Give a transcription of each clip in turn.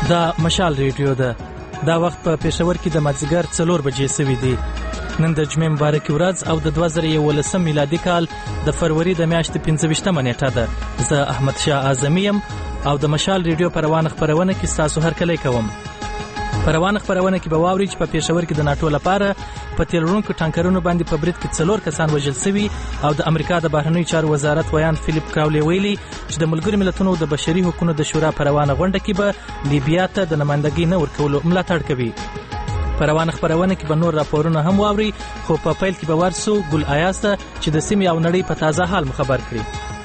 دا مشال ریډیو ده. دا وخت په پېښور کې د مازدیګر 4 بجې سوي دي. نن د جمعې مبارکې ورځ او د 2011 میلادي کال د فروری د میاشتې 25مه نیټه ده. زه احمد شاه اعظمي یم او د مشال ریډیو په روانه خپرونه کې ستاسو هرکلی کوم. په روانه خپرونه کې به واورئ چې په پېښور کې د ناټو لپاره په تیل وړونکو ټانکرونو باندې په برید کې 4 کسان وژل شوي او د امریکا د بهرنیو چارو وزارت ویان فلیپ کراولي ویلي چې د ملګرو ملتونو د بشري حقوقو د شورا په روانه غونډه کې به لیبیا ته د نمائندګۍ نه ورکولو ملاتړ کوي. په روانه خپرونه کې به نور راپورونه هم واورئ، خو په پیل کې به ورسو ګل ایاز ته چې د سیمې او نړۍ په تازه حال مو خبر کړي.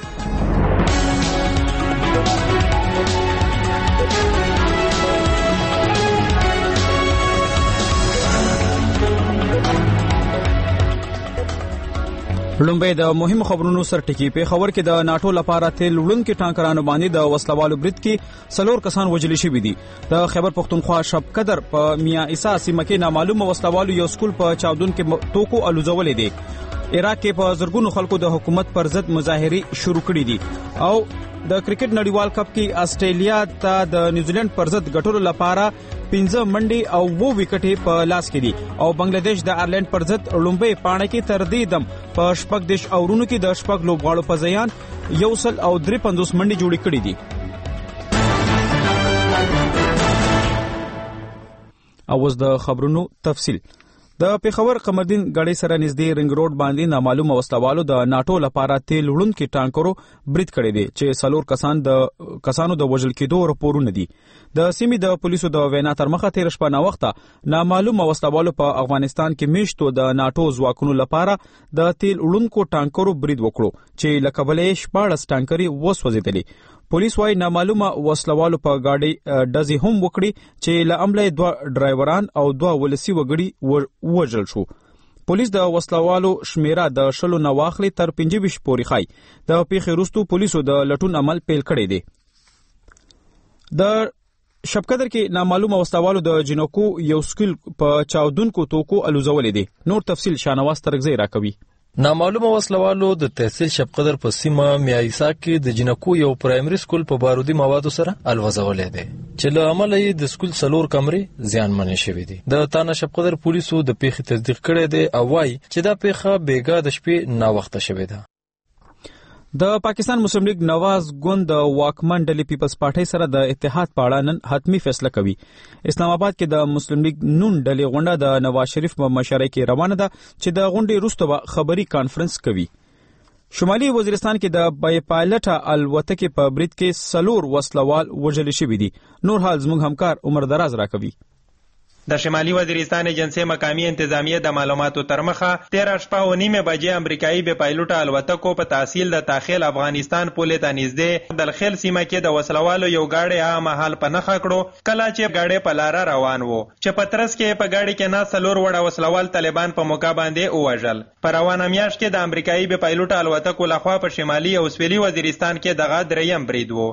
لومبه د مهمو خبرونو سرټکی په خبر کې د ناټو لپاره تیل وړونکو ټانکرانو باندې د وسلوالو برید کې 4 کسان وژل شوي دي. د خیبر پختونخوا شب قدر په میاں عیسی سیمه کې نامعلومه وسلوالو یو سکول په چاودون کې توکو الوزولې دي. عراق کې په زرګونو خلکو د حکومت پر ضد مظاهرې شروع کړې دي او د کرکټ نړیوال کپ کې آسټرالیا ته د نیوزیلند پر ضد ګټلو لپاره 15 منډي او 2 وکټې په لاس کې دي او بنگلاديش د آیرلند پر ضد لومبه پاڼه کې تر دې دم په شپږ دیش اورونو کې د شپږ لوبغاړو په ځایان 153 منډي جوړې کړې دي. اوس د خبرونو تفصیل. د پېښور قمردین غړې سره نږدې رنګ روډ باندې نامعلومه وسلوالو د ناټو لپاره تیل وړونکو ټانکرو برید کړی دی چې 4 کسانو د وژل کېدو راپورونه دي. د سیمې د پولیسو د وینا تر مخه تیر شپه وخته نامعلومه وسلوالو په افغانستان کې میشتو د ناټو ځواکونو لپاره د تیل وړونکو ټانکرو برید وکړو چې لکبلې 14 ټانکري وسوځېدلې. پولیس وايي نامعلومه وسلوالو په گاډي ډزې هم وکړي چې له عمله 2 ډرایوران او 2 ولسی وګړي وژل شو. پولیس د وسلوالو شمیره د شلو نه واخلي تر 25 پورې خای. د پیښې وروسته پولیسو د لټون عمل پیل کړی دی. د شبقدر کې نامعلومه وسلوالو د جنکو یو سکول په چاودونکو توکو الوزولې دي. نور تفصیل شانواز ترغزی راکوي. نامعلومه وسلوالو د تحصیل شبقدر په سیمه میاں عیسی کې د جنکو یو پرایمري سکول په بارودي موادو سره الوزولې دي چې له عمله یې د سکول 4 کمرې زیانمنې شوې دي. د تانه شبقدر پولیسو د پیښې تصدیق کړی دی او وايي چې دا پیښه بیګا د شپې نا وخته شوې ده. د پاکستان مسلم لیگ نواز ګوند د واکمن ډلې پیپلز پارټي سره د اتحاد په اړه نن حتمی فیصله کوي. اسلام آباد کې د مسلم لیگ نون ډلې غونډه د نواز شریف په مشرۍ کې روانه ده چې د غونډې وروسته خبري کانفرنس کوي. شمالي وزیرستان کې د بای پایلټه الوتکې په برید کې 4 وسلوال وژل شوي دي. نور حال زموږ همکار عمر دراز راکوي. د شمالي وزیرستان ایجنسی مقامی انتظامیه د معلوماتو تر مخه 13:09 بجې امریکایي بې پایلوټه الوتکو په تحصیل د تاخیل افغانستان پولې ته نږدې د الخیل سیمه کې د وسلوالو یو گاډي هغه مهال په نښه کړو کله چې گاډي په لار روان وو چې په ترڅ کې په گاډي کې نه 4 وړه وسلوال طالبان په موقع باندې ووژل. په روانه میاشت کې د امریکایي بې پایلوټه الوتکو لخوا په شمالي او سویلي وزیرستان کې دغه دریم برید وو.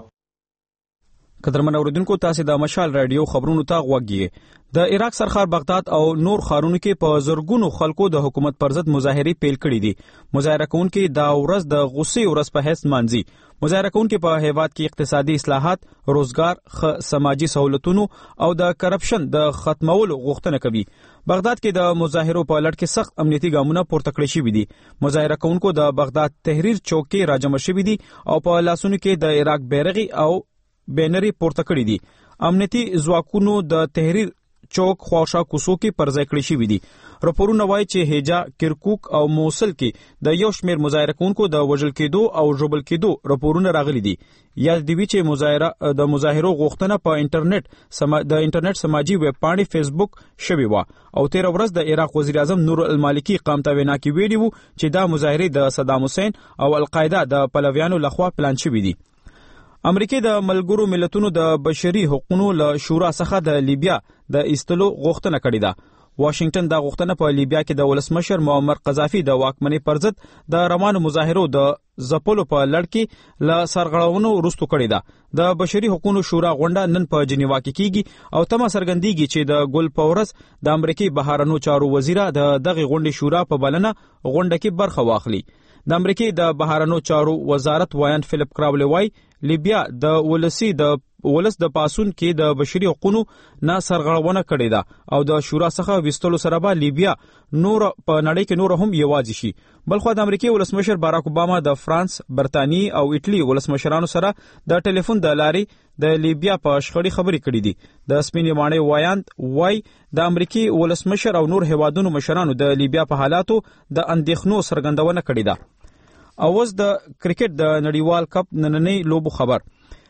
قدرمن اوریدونکو تاسو د مشال رادیو خبرونو ته غوږی. د عراق سرخار بغداد او نور ښارونو کې په زرګونو خلکو د حکومت پر ضد مظاهرې پیل کړې دي. مظاهره کوونکي دا ورځ د غصې ورځ په حیث مانځي. مظاهره کوونکي په هیواد کې اقتصادي اصلاحات، روزګار، سماجی سہولتونو او د کرپشن د ختمولو غوښتنه کوي. بغداد کې د مظاهرو په لړ کې سخت امنیتي ګامونه پورته کړل شوي دي. مظاهره کوونکو د بغداد تحریر چوک کې راجمع شوي دي او په لاسونو کې د عراق بیرغي او بینری پورته کړی دي. امنیتي ځواکونو د تحریر چوک خواوشا کوڅو کې پرځای کړی شوي دي. راپورونه وایي چې هجا، کرکوک او موصل کې د یو شمېر مظاهره کوونکو د وژل کېدو او ژوبل کېدو راپورونه راغلي دي. یاد دی چې مظاهرو غوښتنه په انټرنیټ سماجی ویب پاڼې فیسبوک شوی و او 13 ورځ د عراق وزیر اعظم نور المالکی قام ته وینا کې ویلي وو چې دا مظاهره د صدام حسین او القاعده د پلویانو لخوا پلان شوی دي. امریکای د ملګرو ملتونو د بشري حقوقو له شورا څخه د لیبیا د ایستلو غوښتنه کړې ده. واشنگټن دا غوښتنه په لیبیا کې د ولسمشر معمر قذافي د واکمنۍ پر ضد د روانو مظاهرو د ځپلو په لړ کې له سرغړونو وروسته کړې ده. د بشري حقوقو شورا غونډه نن په جنیوا کې کیږي او تمه څرګندېږي چې د ګل پورس د امریکای بهرنیو چارو وزیر دغه غونډې شورا په بلنه غونډه کې برخه واخلي. د امریکای د بهرنیو چارو وزارت ویان فلیپ کراولي وايي لیبیا د ولسی د ولس د پاسون کې د بشري حقوقو نه سرغړونه کړې ده او د شورا څخه وستلو سره به لیبیا نور په نړۍ کې نور هم یوازې شي. بلخو د امریکای ولسمشر باراک اوباما د فرانس، برتانیې او ایټلی ولسمشرانو سره د ټلیفون د لارې د لیبیا په شخړې خبرې کړې دي. د سپینې ماڼۍ وایاند وای د امریکای ولسمشر او نور هیوادونو مشرانو د لیبیا په حالاتو د اندېښنو څرګندونه کړې ده. اوس د کرکټ د نړیوال کپ نننۍ لوبو خبر.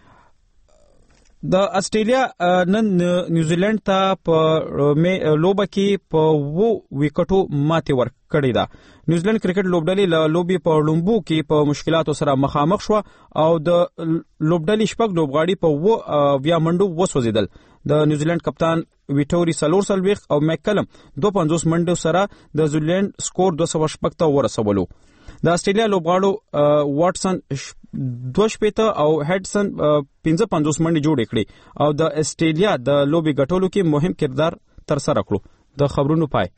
د استرالیا نن نیوزیلند ته په لوبه کې په 2 وکټو ماتې ورکړې ده. نیوزیلند کرکټ لوبډلې له لوبي په لومبو کې په مشکلاتو سره مخامخ شو او د لوبډلې شپږ لوبغاړي په 20 منډو وسوځیدل. د نیوزیلند کپتان ویټوري سلورسلويخ او میکلم 250 منډو سره د نیوزیلند سکور 206 ته ورسولو. د استرالیا لوبغاړو واټسن 2 او هډسن 55 منډې جوړې کړې او د استرالیا د لوبي ګټولو کې مهم کردار تر سره کړو. د خبرونو پای.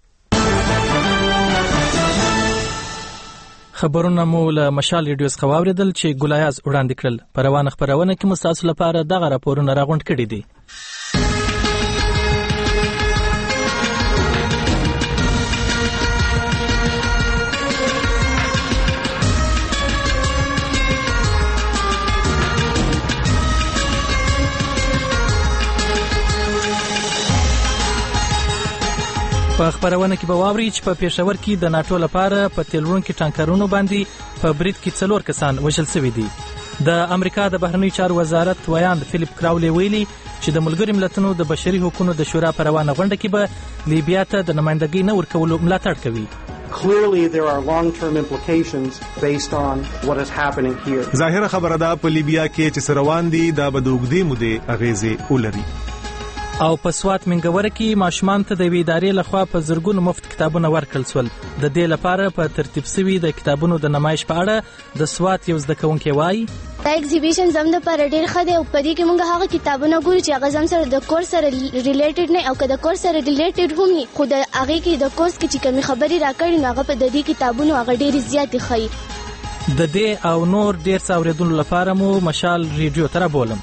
خبرونه مو له مشال ریډیو څخه واوریدل چې ګلایاز وړاندې کړل. په روانه خبرونه کې مستاسو لپاره دغه راپورونه راغونډ کړي دي. په خبرونه کې به واوري چې په پېښور کې د ناتو لپاره په تیلورونکو ټانکرونو باندې په برید کې 4 کسان وژل شوي دي. د امریکا د بهرنی چارو وزارت ویاند فلیپ کراولی ویلي چې د ملګرو ملتونو د بشري حقوقو د شورا په روانه غونډه کې به لیبیا ته د نمائندګۍ نه ورکولو ملاتړ کوي. Clearly there are long-term implications based on what is happening here. ظاهره خبره ده په لیبیا کې چې سروان دي د بدوګدي مودې اغیزه ولري. او په سوات منګوره کې ماشومان ته د ویدارې لخوا په زرګونو مفت کتابونه ورکړل شول. د دې لپاره په ترتیب شوی د کتابونو د نمایش په اړه د سوات یو زده کوونکی وایي دا ایگزیبیشن زم د پر ډیر خده او په دې کې موږ هغه کتابونه ګورو چې هغه زم سره د کورس سره ریلیټډ نه او که د کورس سره ریلیټډ هم نه خو د هغه کې د کورس کې چې کومي خبري راکړي نو هغه په دې کتابونو هغه ډیر زیات ښه. د دې او نور ډیر څه اوریدلو لپاره مو مشال ریډیو ته بولم.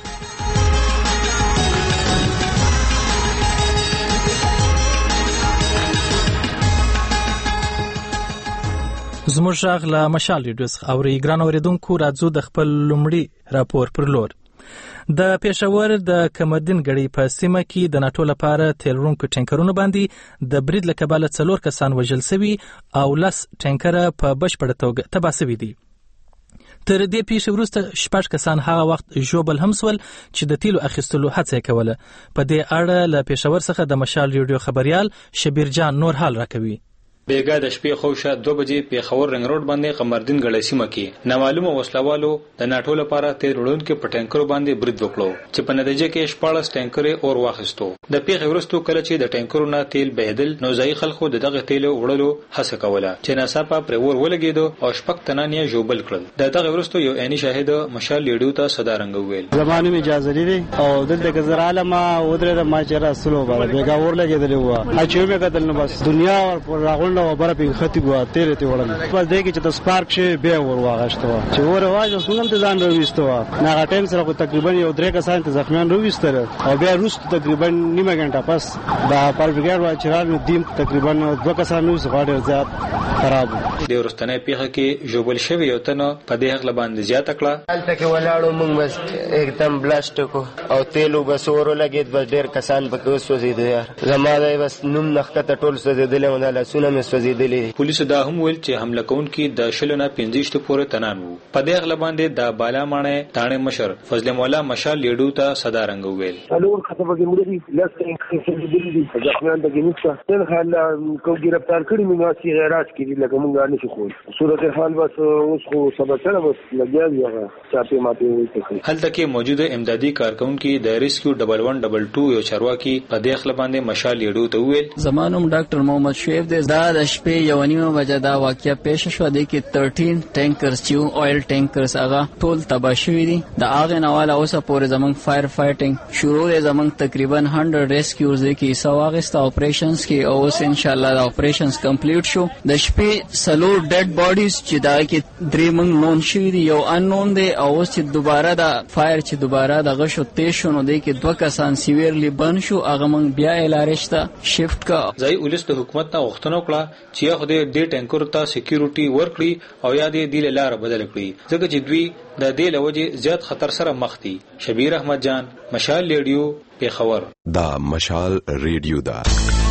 زموږ غږ له مشال ریډیو څخه اوري. ګران اوریدونکو راځو د خپل لومړي راپور پر لور. د پېښور د کمردین ګړۍ په سیمه کې د ناتو لپاره تیلورونکو ټانکرونو باندې د برید له کبله 4 کسان وژل شوي او 10 ټانکره په بشپړه توګه تباه شوي دي. تر دې پیښې وروسته 6 کسان هغه وخت ژوبل هم سول چې د تیلو اخیستلو هڅه کوله. په دې اړه له پېښور څخه د مشال ریډیو خبريال شبیر جان نور حال راکوي. بیګا د شپې خوښه 2 بجې پیښور رنګ روډ باندې قمردین ګړۍ سیمه کې نامعلومه وسلوالو د ناتو لپاره تیل وړونکو په ټانکرو باندې برید وکړو چې په نتیجه کې 14 ټانکرې اور واخیستو. د پیښې وروسته کله چې د ټانکرو نه تیل بهدل نو ځای خلکو دغه تیل وړلو هڅه کوله چې ناڅاپه پر اور ولګیدو او شپږ تنان یې ژوبل کړل. دغه وروسته یو عیني شاهد مشال لیډیو ته صدا رنګ ویل زمانه می اجازه لري او دلته کې زر عالمه ودره ما چې رسولو باندې بیګا اور لګیدل و اچو مې کتل نو بس دنیا پر راغونډه و بره په ګوا تیرې ته وړل بس دې کې چې د سپارک شي به ور واغښتو چې ور واځو څنګه ته ځان رويستو نه غټم سره تقریبا یو 3 کسان ته زخمیان رويستل او بیا روست تقریبا نیمه غنټه پس د پالبګر وا چرال دیم تقریبا 2 کسان نو زغاډر زیات خراب دی. ورستنه پیښه کې جوبل شوی یو تنه په دې حق باندې زیات کړه. الته کې ولاړو موږ بس एकदम بلاست کو او تیلو بس ورو لګید بس ډیر کسان پکې وسوځیدل. یار زماده بس نوم نخته ټول سوځیدل او نه لاسونه مې سوځیدل. پولیسو دا هم ویل چې حمله کوونکي د شلونه 15 پورې تنان وو. په دې غل باندې د بالا مانه تانه مشر فضل مولا مشال لیډو ته صدا رنګ ویل الور خطبه کې مړي لاسته کې دي ځکه د ګنیستا تل حال کو گرفتار کړی موږ چې غیرات کړي لکه موږ نه شو صورت حال بس اوس خو سبا سره بس لګیا یو چاپی ماته وي. هلته کې موجوده امدادي کارکونکو د ریسکیو 1122 یو چارواکي په دې غل باندې مشال لیډو ته ویل زمانوم ډاکټر محمد شعیب د د شپې یو نیمه بجه دا واقعیا پیښ شو. د کې 13 ټانکرز چې اویل ټانکرز هغه ټول تباه شوي دي. د هغه نواله اوسه پورې زمنګ فایر فایټینګ شروع دی. زمنګ تقریبا 100 ریسکیوز کې سواغست اپریشنز کې او اوس ان شاء الله د اپریشنز کمپلیټ شو. د شپې شپې 4 ډیډ باډیز چې دا کې 3 موږ نون شوي دي، یو ان نون دی، او اوس چې دوباره دا فایر چې دوباره دغه شو تیز شو نو دی کې 2 کسان سیویرلی بن شو، هغه موږ بیا LRH ته شفت کا. ځای ولس د حکومت نه غوښتنه وکړه چې یا خو دې ټانکر ته سکیورټي ورکړي او یا دې لاره بدل کړي، ځکه چې دوی د دې لوجه زیات خطر سره مخ دي. شبیر احمد جان، مشال ریډیو، پیښور. دا مشال ریډیو دا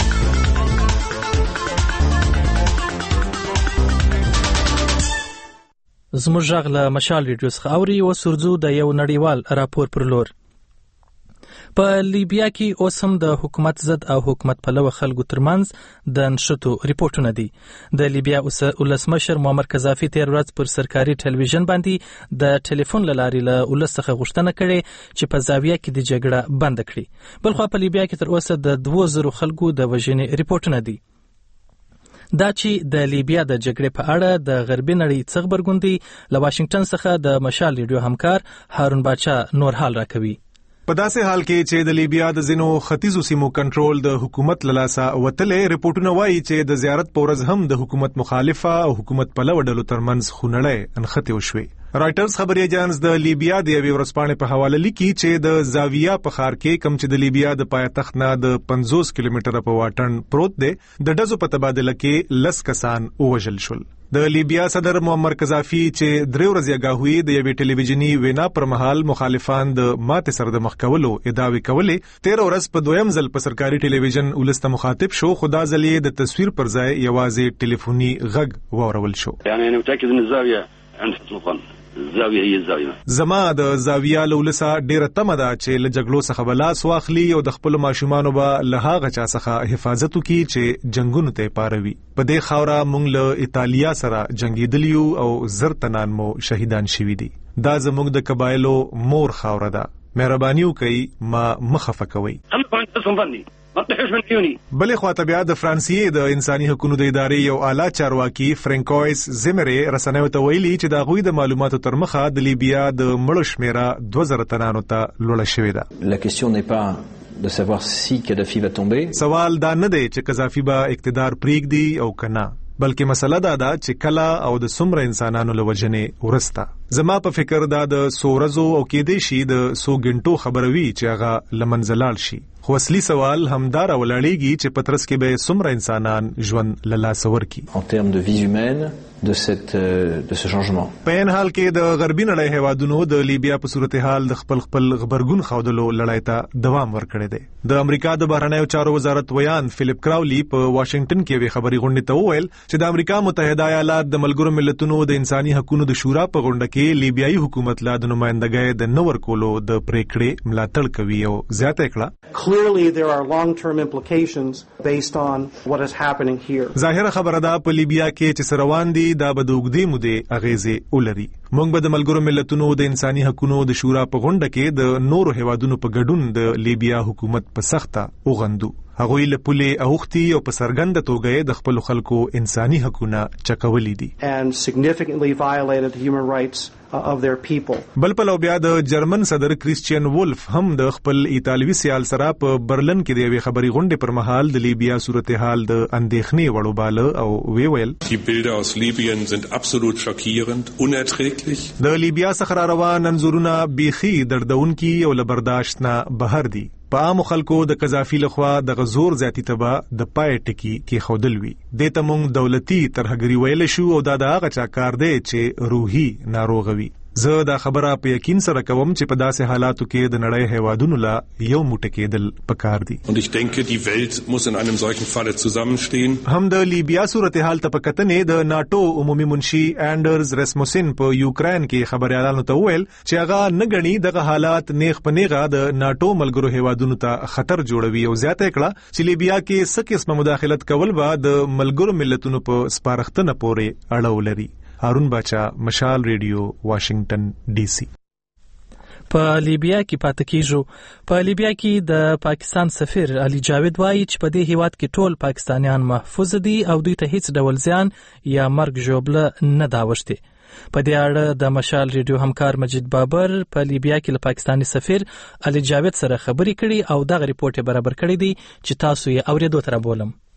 زموږ غږ له مشال ریډیو څخه اوري. و سرځو د یو نړیوال راپور پر لور. په لیبیا کې اوس هم د حکومت ضد او حکومت پلوه خلکو ترمنځ د نشټو ریپورتونه دي. د لیبیا ولسمشر معمر قذافي تیر ورځ پر سرکاري ټلویزیون باندې د ټلیفون له لارې له ولس څخه غوښتنه کړې چې په زاویه کې د جګړه بند کړي. بلخوا په لیبیا کې تر اوسه د 2000 خلکو د وژنې ریپورتونه دي. دا چې د لیبیا د جګړې په اړه د غربي نړۍ څخه برګوندي له واشنگټن څخه د مشال ریډیو همکار هارون باچا نور حال راکوي. په داسې حال کې چې د لیبیا د ځینو ختیځو سیمو کنټرول د حکومت له لاسه وتلې، ریپورتونه وایي چې د زیارت په ورځ هم د حکومت مخالفه او حکومت پلوه ډلو ترمنځ خونړۍ انخته وشوې. رائټرز خبري ایجنس د لیبیا د یوې ورځپاڼې په حواله لیکي چې د زاویه په ښار کې کم چې د لیبیا د پایتخت نه د 50 کیلومتره په واټن پروت دی، د ډزو په تبادله کې 10 کسان ووژل شول. د لیبیا صدر معمر قذافي چې 3 ورځې اگاهوي د یوې ټلویزیونی وینا پر مهال مخالفان د ماته سره د مخ کولو ادعاوې کولې. 13 ورځ په دویم ځل په سرکاري ټلویزیون ولسته مخاطب شو، خدا ځلې د تصویر پر ځای یوازې ټلیفوني غږ واورول شو. يعني انا متاكد ان الزاويه عند سلطان الزاويه هي الزاويه. زما د زاویه لولسه ډیره تمه ده چې له جګړو څخه بلاس واخلي او د خپل ماشومانو به له هغه چا څخه حفاظت وکړي چې جنگونو ته پاروي. په دې خاوره مونږ له ایتالیا سره جنگیدلیو او زرتنان مو شهیدان شوي دي. دا زموږ د قبایلو مور خاوره ده. مهرباني وکړئ ما مخفه کوئ. بلې خواته بیا د فرانسې د انساني حقوقو د ادارې یو اعلی چارواکي فرانکویس زیمرې رسنیو ته ویلي چې د غوي د معلوماتو تر مخه د لیبیا د مړو شمیره 2000 تنانو ته لوړه شوې ده. La question n'est pas de savoir si Kadhafi va tomber. سوال دا نه دی چې قذافي به اقتدار پریږدي او کنه، بلکې مسله دا ده چې کله او د څومره انسانانو له وجنې ورسته. زما په فکر دا د 100 ورځو او کېدې شي د 100 غنټو خبروي چې هغه لمنځلال شي. خو اصلي سوال همدار ولاړیږي چې پترس کې به څومره انسانان ژوند له لاسه ورکړي. En termes de vie humaine de ce changement. په ان حال کې د غربي نړۍ هیوادونو د لیبیا په صورتحال د خپل خبرګون خودلو لړۍ ته دوام ورکړی دی. د امریکا د بهرنیو چارو وزارت ویان فلیپ کراولی په واشنگټن کې وی خبري غونډه ته وویل چې د امریکا متحده ایالات د ملګرو ملتونو د انساني حقوقو د شورا په غونډه کې لیبیایي حکومت لا د نمائندګۍ د نور کولو د پریکړې ملاتړ کوي او زیاته کړه. Clearly there are long-term implications based on what is happening here. ظاهر خبره ده په لیبیا کې چې سروان دي دا به د اوږدې مودې اغیزې ولري. موږ به د ملګرو ملتونو د انساني حقوقو د شورا په غونډه کې د نورو هیوادونو په ګډون د لیبیا حکومت په سخته وغندو. هغوی له پولې اوختي او په سرګند توګه د خپل خلکو انساني حقوقونه چکولي دي. And significantly violated the human rights of their people. بل په لو بیا د جرمن صدر کریسچین وولف هم د خپل ایتالوي سیال سره په برلن کې د یوې خبري غونډې پر مهال د لیبیا صورتحال د اندېښنې وړوباله او ویل Die Bilder aus Libyen sind absolut schockierend, unerträglich. د لیبیا څخه روان انځورونه بیخي دردونکي او له برداشت نه بهر دي. په عام خلکو د قذافي لخوا د غزور زیاتی تبا د پای ټکی کې خودل وی. د تمون دولتي ترهګری ویل شو او دا د هغه چا کار دی چې روحي ناروغ وي. زه دا خبره په یقین سره کوم چې په داسې حالاتو کې د نړۍ هیوادونو لا یو موټی کېدل پکار دي. Und ich denke, die Welt muss in einem solchen Falle zusammenstehen. هم د لیبیا صورتحال ته پکتنې د ناتو عمومي منشي انډرز رسموسن په یوکرين کې خبريالانو ته ویل چې هغه نه غني دغه حالات نیغ په نیغه د ناتو ملګرو هیوادونو ته خطر جوړوي او زیاته کړه چې لیبیا کې څه قسمه مداخلت کول به د ملګرو ملتونو په سپارښتنه پورې اړه ولري. هارون باچا، مشال ریډیو، واشنگټن ډي سي. په لیبیا کې پاتې کیږو. په لیبیا کې د پاکستان سفیر علي جاوید وایي چې په دې هیواد کې ټول پاکستانیان محفوظ دي او دوی ته هیڅ ډول زیان یا مرګ ژوبله نه داوښتي. په دې اړه د مشال ریډیو همکار مجید بابر په لیبیا کې له پاکستاني سفیر علي جاوید سره خبرې کړي او دغه ریپورت برابر کړی دی چې تاسو یې اوریدو تر بولم.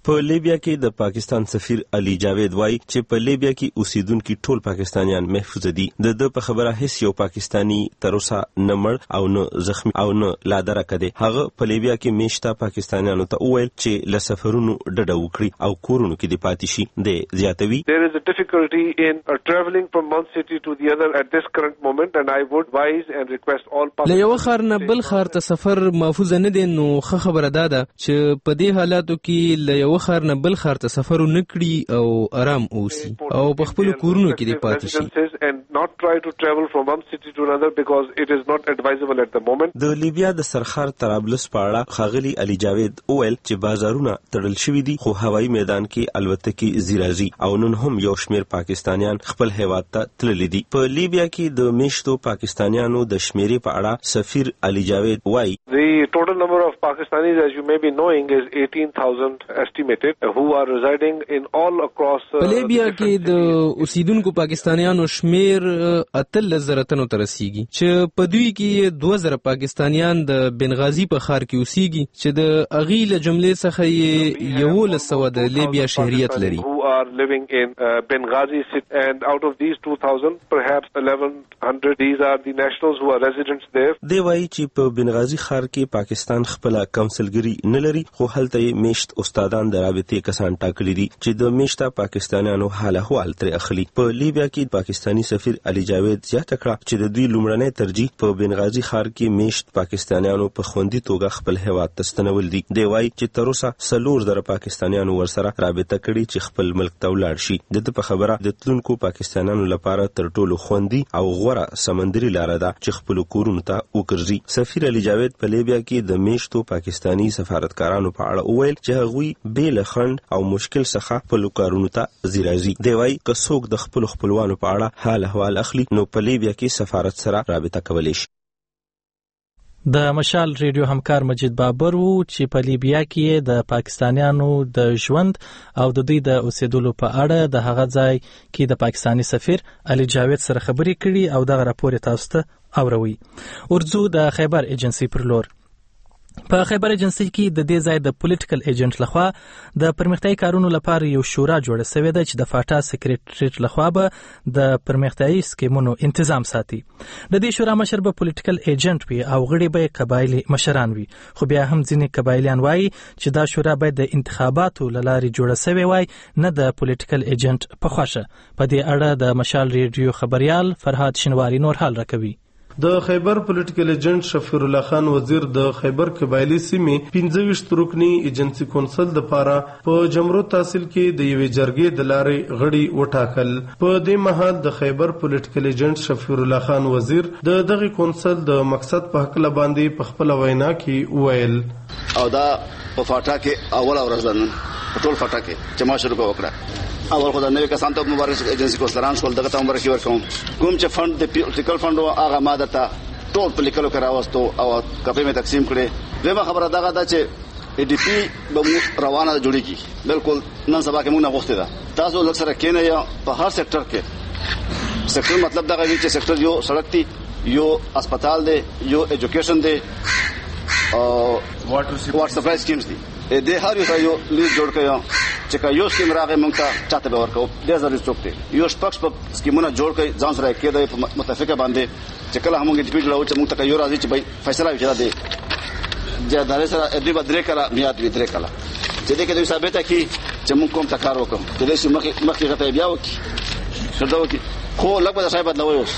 په لیبیا کې د پاکستان سفیر علي جاوید وایي چې په لیبیا کې اوسیدونکو ټول پاکستانیان محفوظ دي. د په خبره هیڅ یو پاکستانی تر اوسه نه مړ او نه زخمی او نه لا درکه دي. هغه په لیبیا کې میشته پاکستانیانو ته وویل چې له سفرونو ډډه وکړي او کورونو کې د پاتې شي. د زیاتوي There is a difficulty in traveling from one city to the other at this current moment, and I would advise and request all له یو ښار نه بل ښار ته سفر محفوظ نه دی. نو ښه خبره ده چې په دې حالاتو کې له یو ښار نه بل ښار ته سفر ونه کړي او آرام اوسي او په خپل کورونو کې دې پاتې شي. and not try to travel from one city to another because it is not advisable at the moment. د لیبیا د سرخار طرابلس په اړه ښاغلي علي جاوید وویل چې بازارونه تړل شوي دي خو هوایي میدان کې الوتکې زیرازي او نن هم یو شمیر پاکستانیان خپل هیواد ته تللي دي. په لیبیا کې د میشتو پاکستانیانو د شمیرې په اړه سفیر علي جاوید وایي The total number of Pakistanis, as you may be knowing, is 18,000 estimated, who are residing in all across. په لیبیا کې د اوسیدونکو پاکستانیانو شمیر 13,000 تنو ته رسیږي چې په دوی کې 2,000 پاکستانیان د بنغازي په ښار کې اوسیږي چې د اغي له جملې څخه یې 1,100 د لیبیا شهریت لري. Who are living in Benghazi city, and out of these 2,000, perhaps 1,100, these are the nationals who are residents there. دی وایي چې په بنغازي ښار کې پاکستان خپل کونسلګری نه لري خو هلته یې میشت استادان د رابطې کسان ټاکلي دي چې د میشته پاکستانیانو حال احوال ترې اخلي. په لیبیا کې پاکستانی سفیر علي جاوید زیاته کړه چې د دوی لومړنۍ ترجیح په بنغازي ښار کې میشت پاکستانیانو په خوندي توګه خپل هیواد ته ستنول دي. دی وایي چې تر اوسه 4,000 پاکستانیانو ورسره رابطه کړي چې خپل ملک ته ولاړ شي. د په خبره د تلونکو پاکستانیانو لپاره تر ټولو خوندي او غوره سمندري لاره ده چې خپل کورونو ته وګرځي. سفیر علي جاوید په لیبیا کې د میشتو پاکستانی سفارتکارانو په اړه وویل چې هغوی بې له خنډ او مشکل څخه خپلو کارونو ته ځي. دی وایي که څوک د خپلو خپلوانو په اړه حال احوال اخلي نو په لیبیا کې سفارت سره رابطه کولی شي. د مشال ریډیو همکار مجید بابر وو چې په لیبیا کې د پاکستانیانو د ژوند او د دوی د اوسېدلو په اړه د هغه ځای کې د پاکستانی سفیر علي جاوید سره خبرې کړي او دغه راپور تاسو ته اوروي. ورځو د خیبر ایجنسی پر لور. په خیبر ایجنسی کې د دې ځای د پولیټیکل ایجنټ لخوا د پرمختیايي کارونو لپاره یو شورا جوړه شوې ده چې د فاټا سکریټریټ لخوا به د پرمختیايي سکیمونو تنظیم ساتي. د دې شورا مشر به پولیټیکل ایجنټ وي او غړي به قبایلی مشران وي. خو بیا هم ځینې قبایلیان وایي چې دا شورا باید د انتخاباتو لارې جوړه شوې وای نه د پولیټیکل ایجنټ په خوښه. په دې اړه د مشال ریډیو خبريال فرهاد شنواری نور حال راکوي. د خیبر پولیټیکل ایجنټ شفیع الله خان وزیر د خیبر قبایلی سیمې 25 رکنی ایجنسی کونسل د پاره په جمرو تحصیل کې د یوې جرګې د لارې غړي وټاکل. په دې مهال د خیبر پولیټیکل ایجنټ شفیع الله خان وزیر د دغه کونسل د مقصد په حق باندې په خپل وینا کې ویل او دا په فاټا کې اول ورځ په ټول فاټا کې چې ما شروع وکړه. اول خدای نوې کسان ته مبارک ایجنسی کونسلران شول دغه ته مبارکي ورکوم. کوم چې فند د پولیټیکل فند او هغه ماده ته ټول په لیکلو کې راوستو او کپې مې تقسیم کړې. دغه خبره دغه ده چې ای ډی پی به روانه جوړیږي. بالکل نن سبا کې موږ نه غوښته ده تاسو لږ سره کېنه یا په هر سېکټر کې سېکټر مطلب دا دی چې سېکټر یو سړک دی یو هسپتال دی یو ایجوکیشن دی او واټر سپلای سکیمز دي. د هر یو لیست جوړ کړئ چې یو سکیم راغی موږ ته چاته به ورکو د زری څوک دی یو شپږ سکیمونه جوړ کړئ ځان سره کېدای په متفقه باندې چې کله موږ د پیډ لاو چې موږ ته یو راځي چې فیصله وکړه دی جادار سره دې بدرې کړه میاد وی درې کړه چې دې کې دوی ثابت کړي چې موږ کوم تکار وکړو چې دې مخکې غته بیا وکړي شته وکړي خو لکه صاحب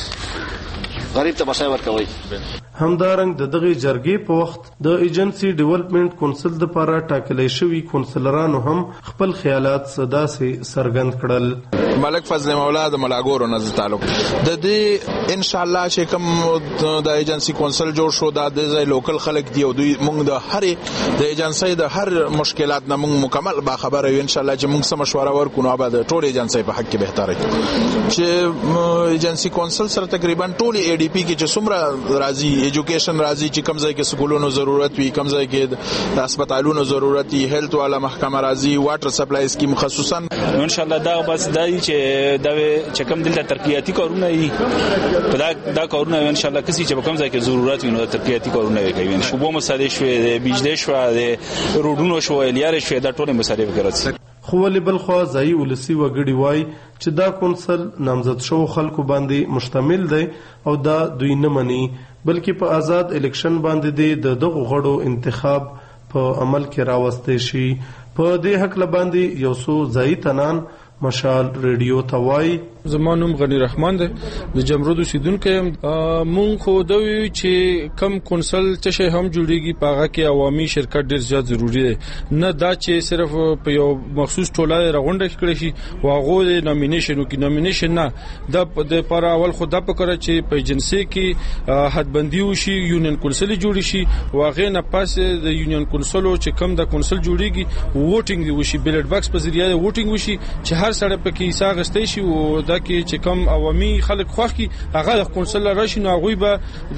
بدلوي غریب ته بشای ورکوي. همدارنګ د دغه جرګې په وخت د ایجنسی ډیولپمنٹ کونسل د لپاره ټاکلې شوی کونسلرانو هم خپل خیالات صداسي سرګند کړل. ملک فضل مولا د ملاګورو نه تعلق د دې ان شاء الله چې کوم د ایجنسی کونسل جوړ شو د ځای لوکل خلک دی او دوی موږ د هر د ایجنسی د هر مشکلات نه موږ مکمل با خبره یو ان شاء الله چې موږ سم مشوره ورکو نو بعد ټول ایجنسی په حق کې بهتره چې ایجنسی کونسل سره تقریبا ټول ای ډی پی کې چې څومره راځي ایجوکیشن راځي چې کوم ځای کې سکولونو ضرورت وي، کوم ځای کې د هسپتالونو ضرورت وي، هیلث والا محکمه راځي، واټر سپلای سکیم خصوصا ان شاء الله دا بس دای چې دا کوم دلته ترقیاتی کارونه وي په دا کارونه ان شاء الله کسي چې کوم ځای کې ضرورت وي نو ترقیاتی کارونه کوي. شوبو مسالې شوې د بجلی شوې د روډونو شوې لیار شوې دا ټول مسالې وکړي. خو ولې بلخوا ځایي ولسي وګړي وای چې دا کونسل نامزد شو خلکو باندې مشتمل دی او دا دوی نه مني بلکې په آزاد الیکشن باندې دی د دغه غړو انتخاب په عمل کې راوستي شي. په دې حق لباندې یو څو ځایي تنان مشال ریډیو توای زما نوم غنی رحمان دی د جمرود اوسیدونکو یم. مونږ خو دوی چې کم کونسل څه شي هم جوړیږي پاغه کې عوامي شرکت ډیر زیات ضروری دی، نه دا چې صرف په یو مخصوص ټوله راغونډه کړی شي واغه نومینیشن کې نومینیشن نه د لپاره اول خدا پکره چې په ایجنسی کې حدبندي وشي، یونین کونسل جوړ شي، واغه نه پاس د یونین کونسلو چې کم د کونسل جوړیږي ووټینګ دی وشي، بیلټ باکس په ذریعہ ووټینګ وشي چې هر سړی پکې حصہ غستې شي او دا کې چې کم عوامي خلک خوښ کی هغه د کونسل راشي نو هغه به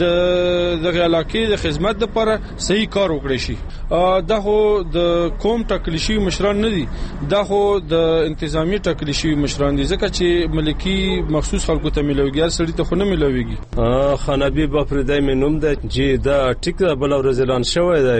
د علاقې د خدمت لپاره صحیح کار وکړي شي. دا خو د قوم ټاکل شوی مشران نه دي، دا خو د انتظامی ټاکل شوی مشران دي ځکه چې ملکی مخصوص خلکو ته ملويږي سړی ته خو نه ملويږي. خانبی بافریدای منوم ده چې دا ټیک بل ورځ اعلان شوی دی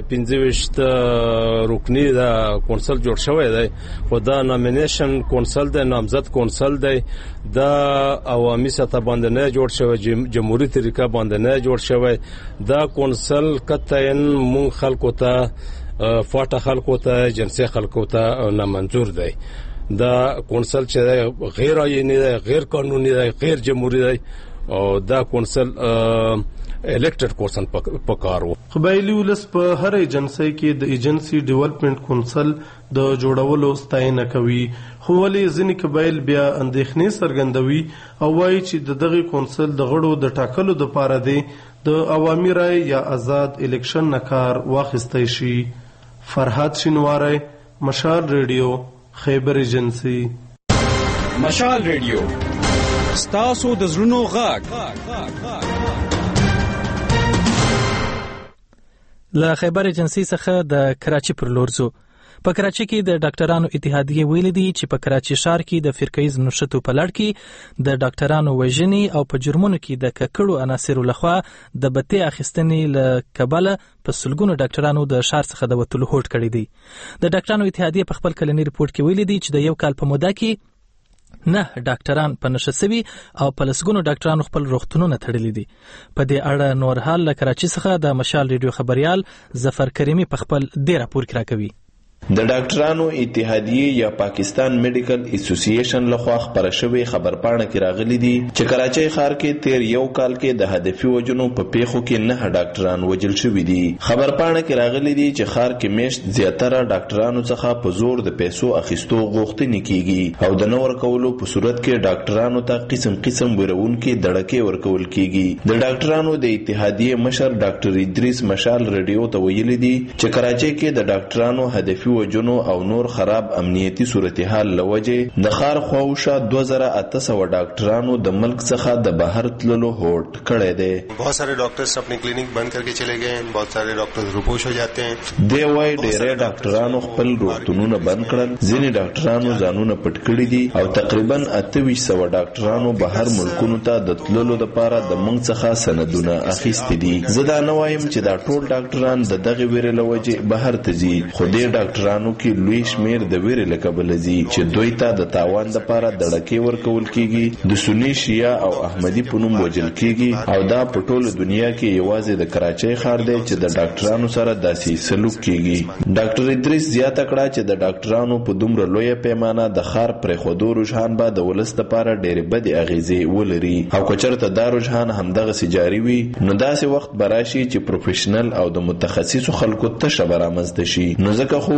25 رکنی دا کونسل جوړ شوی دی خو دا نومینیشن کونسل دی، نامزد کونسل دی، دا عوامي سطح باندې نه جوړ شوی، جمهوریت طریقه باندې نه جوړ شوی. دا کونسل کتاین مون خلکو ته فاټه خلکو ته جنسي خلکو ته نامنظور دی. دا کونسل چې غیر آئینی دی، غیر قانوني دی، غیر جمهوری دی او دا کونسل الیکټډ کونسل پکارو. قبایلی ولس په هر ایجنسی کې د ایجنسی ډیولپمنٹ کونسل د جوړولو ستاینه کوي، خو ولې ځینې قبایل بیا اندېښنې څرګندوي او وایي چې دغه کونسل د غړو د ټاکلو لپاره دی د عوامي رای یا آزاد الیکشن نه کار واخیستی شي. فرهاد شینواری، مشال ریډیو، خیبر ایجنسی. مشال ریډیو ستاسو د زړونو غږ. له خیبر ایجنسی څخه د کراچي پر لور ځو. په کراچي کې د ډاکټرانو اتحادیه ویلي دي چې په کراچي ښار کې د فرقیز نشټو په لړ کې د ډاکټرانو وژنې او په جرمونو کې د ککړو عناصرو لخوا د بتې اخیستنې له کبله په سلګونو ډاکټرانو د ښار څخه د وتلو هوډ کړی دی. د ډاکټرانو اتحادیه په خپل کلنی ریپورت کې ویلي دي چې د یو کال په موده کې نه ډاکټران په نشه سوي او په لسګونو ډاکټرانو خپل روغتونونه تړلي دي. په دې اړه نور حال له کراچي څخه د مشال ریډیو خبريال ظفر کریمی په خپل دې راپور کې راکوي. د ډاکټرانو اتحادیه یا پاکستان میډیکل اسوسییشن لخوا خبره شوې خبرپاڼه کې راغلي دي چې کراچۍ ښار کې تیر یو کال کې د هدفي وجنو په پیښو کې 9 ډاکټران وژل شوي دي. خبرپاڼه کې راغلي دي چې ښار کې میشت زیاتره ډاکټرانو څخه په زور د پیسو اخیستو غوښتنې کیږي او د نو ورکولو په صورت کې ډاکټرانو ته قسم قسم ویرونکي دړکې ورکول کیږي. د ډاکټرانو د اتحادیه مشر ډاکټر ادریس مشال ریډیو ته ویلي دي چې کراچۍ کې د ډاکټرانو هدفي وجنو او نور خراب امنیتی صورتحال لوجه د خار خواوشا 2800 ډاکټرانو د ملک څخه د بهر تللو هوډ کړی دی. बहुत सारे डॉक्टर्स अपने क्लिनिक बंद करके चले गए हैं, बहुत सारे डॉक्टर्स रुपोश हो जाते हैं. دی وای ډېر ډاکټرانو خپل روغتونونه بند کړل، ځینې ډاکټرانو ځانونه پټ کړي دي او تقریبا 2800 ډاکټرانو بهر ملکونو ته د تللو لپاره د منځ څخه سندونه اخیستي دي. زه دا نه وایم چې دا ټول ډاکټران د دغه ویرې لوجه بهر ته ځي، خو دې ډاکټرانو کې لوی شمیر د ویرې لکبل ځي چې دوی ته د تاوان لپاره دړکې ورکول کیږي، د سنی شیعه او احمدي په نوم وژل کیږي او دا په ټوله دنیا کې یوازې د کراچۍ ښار دی چې د ډاکټرانو سره داسې سلوک کیږي. ډاکټر ادریس زیاته کړه چې د ډاکټرانو په دومره لویه پیمانه د ښار پرېښودو رجحان به د ولس لپاره ډېرې بدې اغیزې ولري او که چېرته دا رجحان همدغسې جاري وي نو داسې وخت به راشي چې پروفیشنل او د متخصصو خلکو تشه به رامنځته شي. نو ځکه خو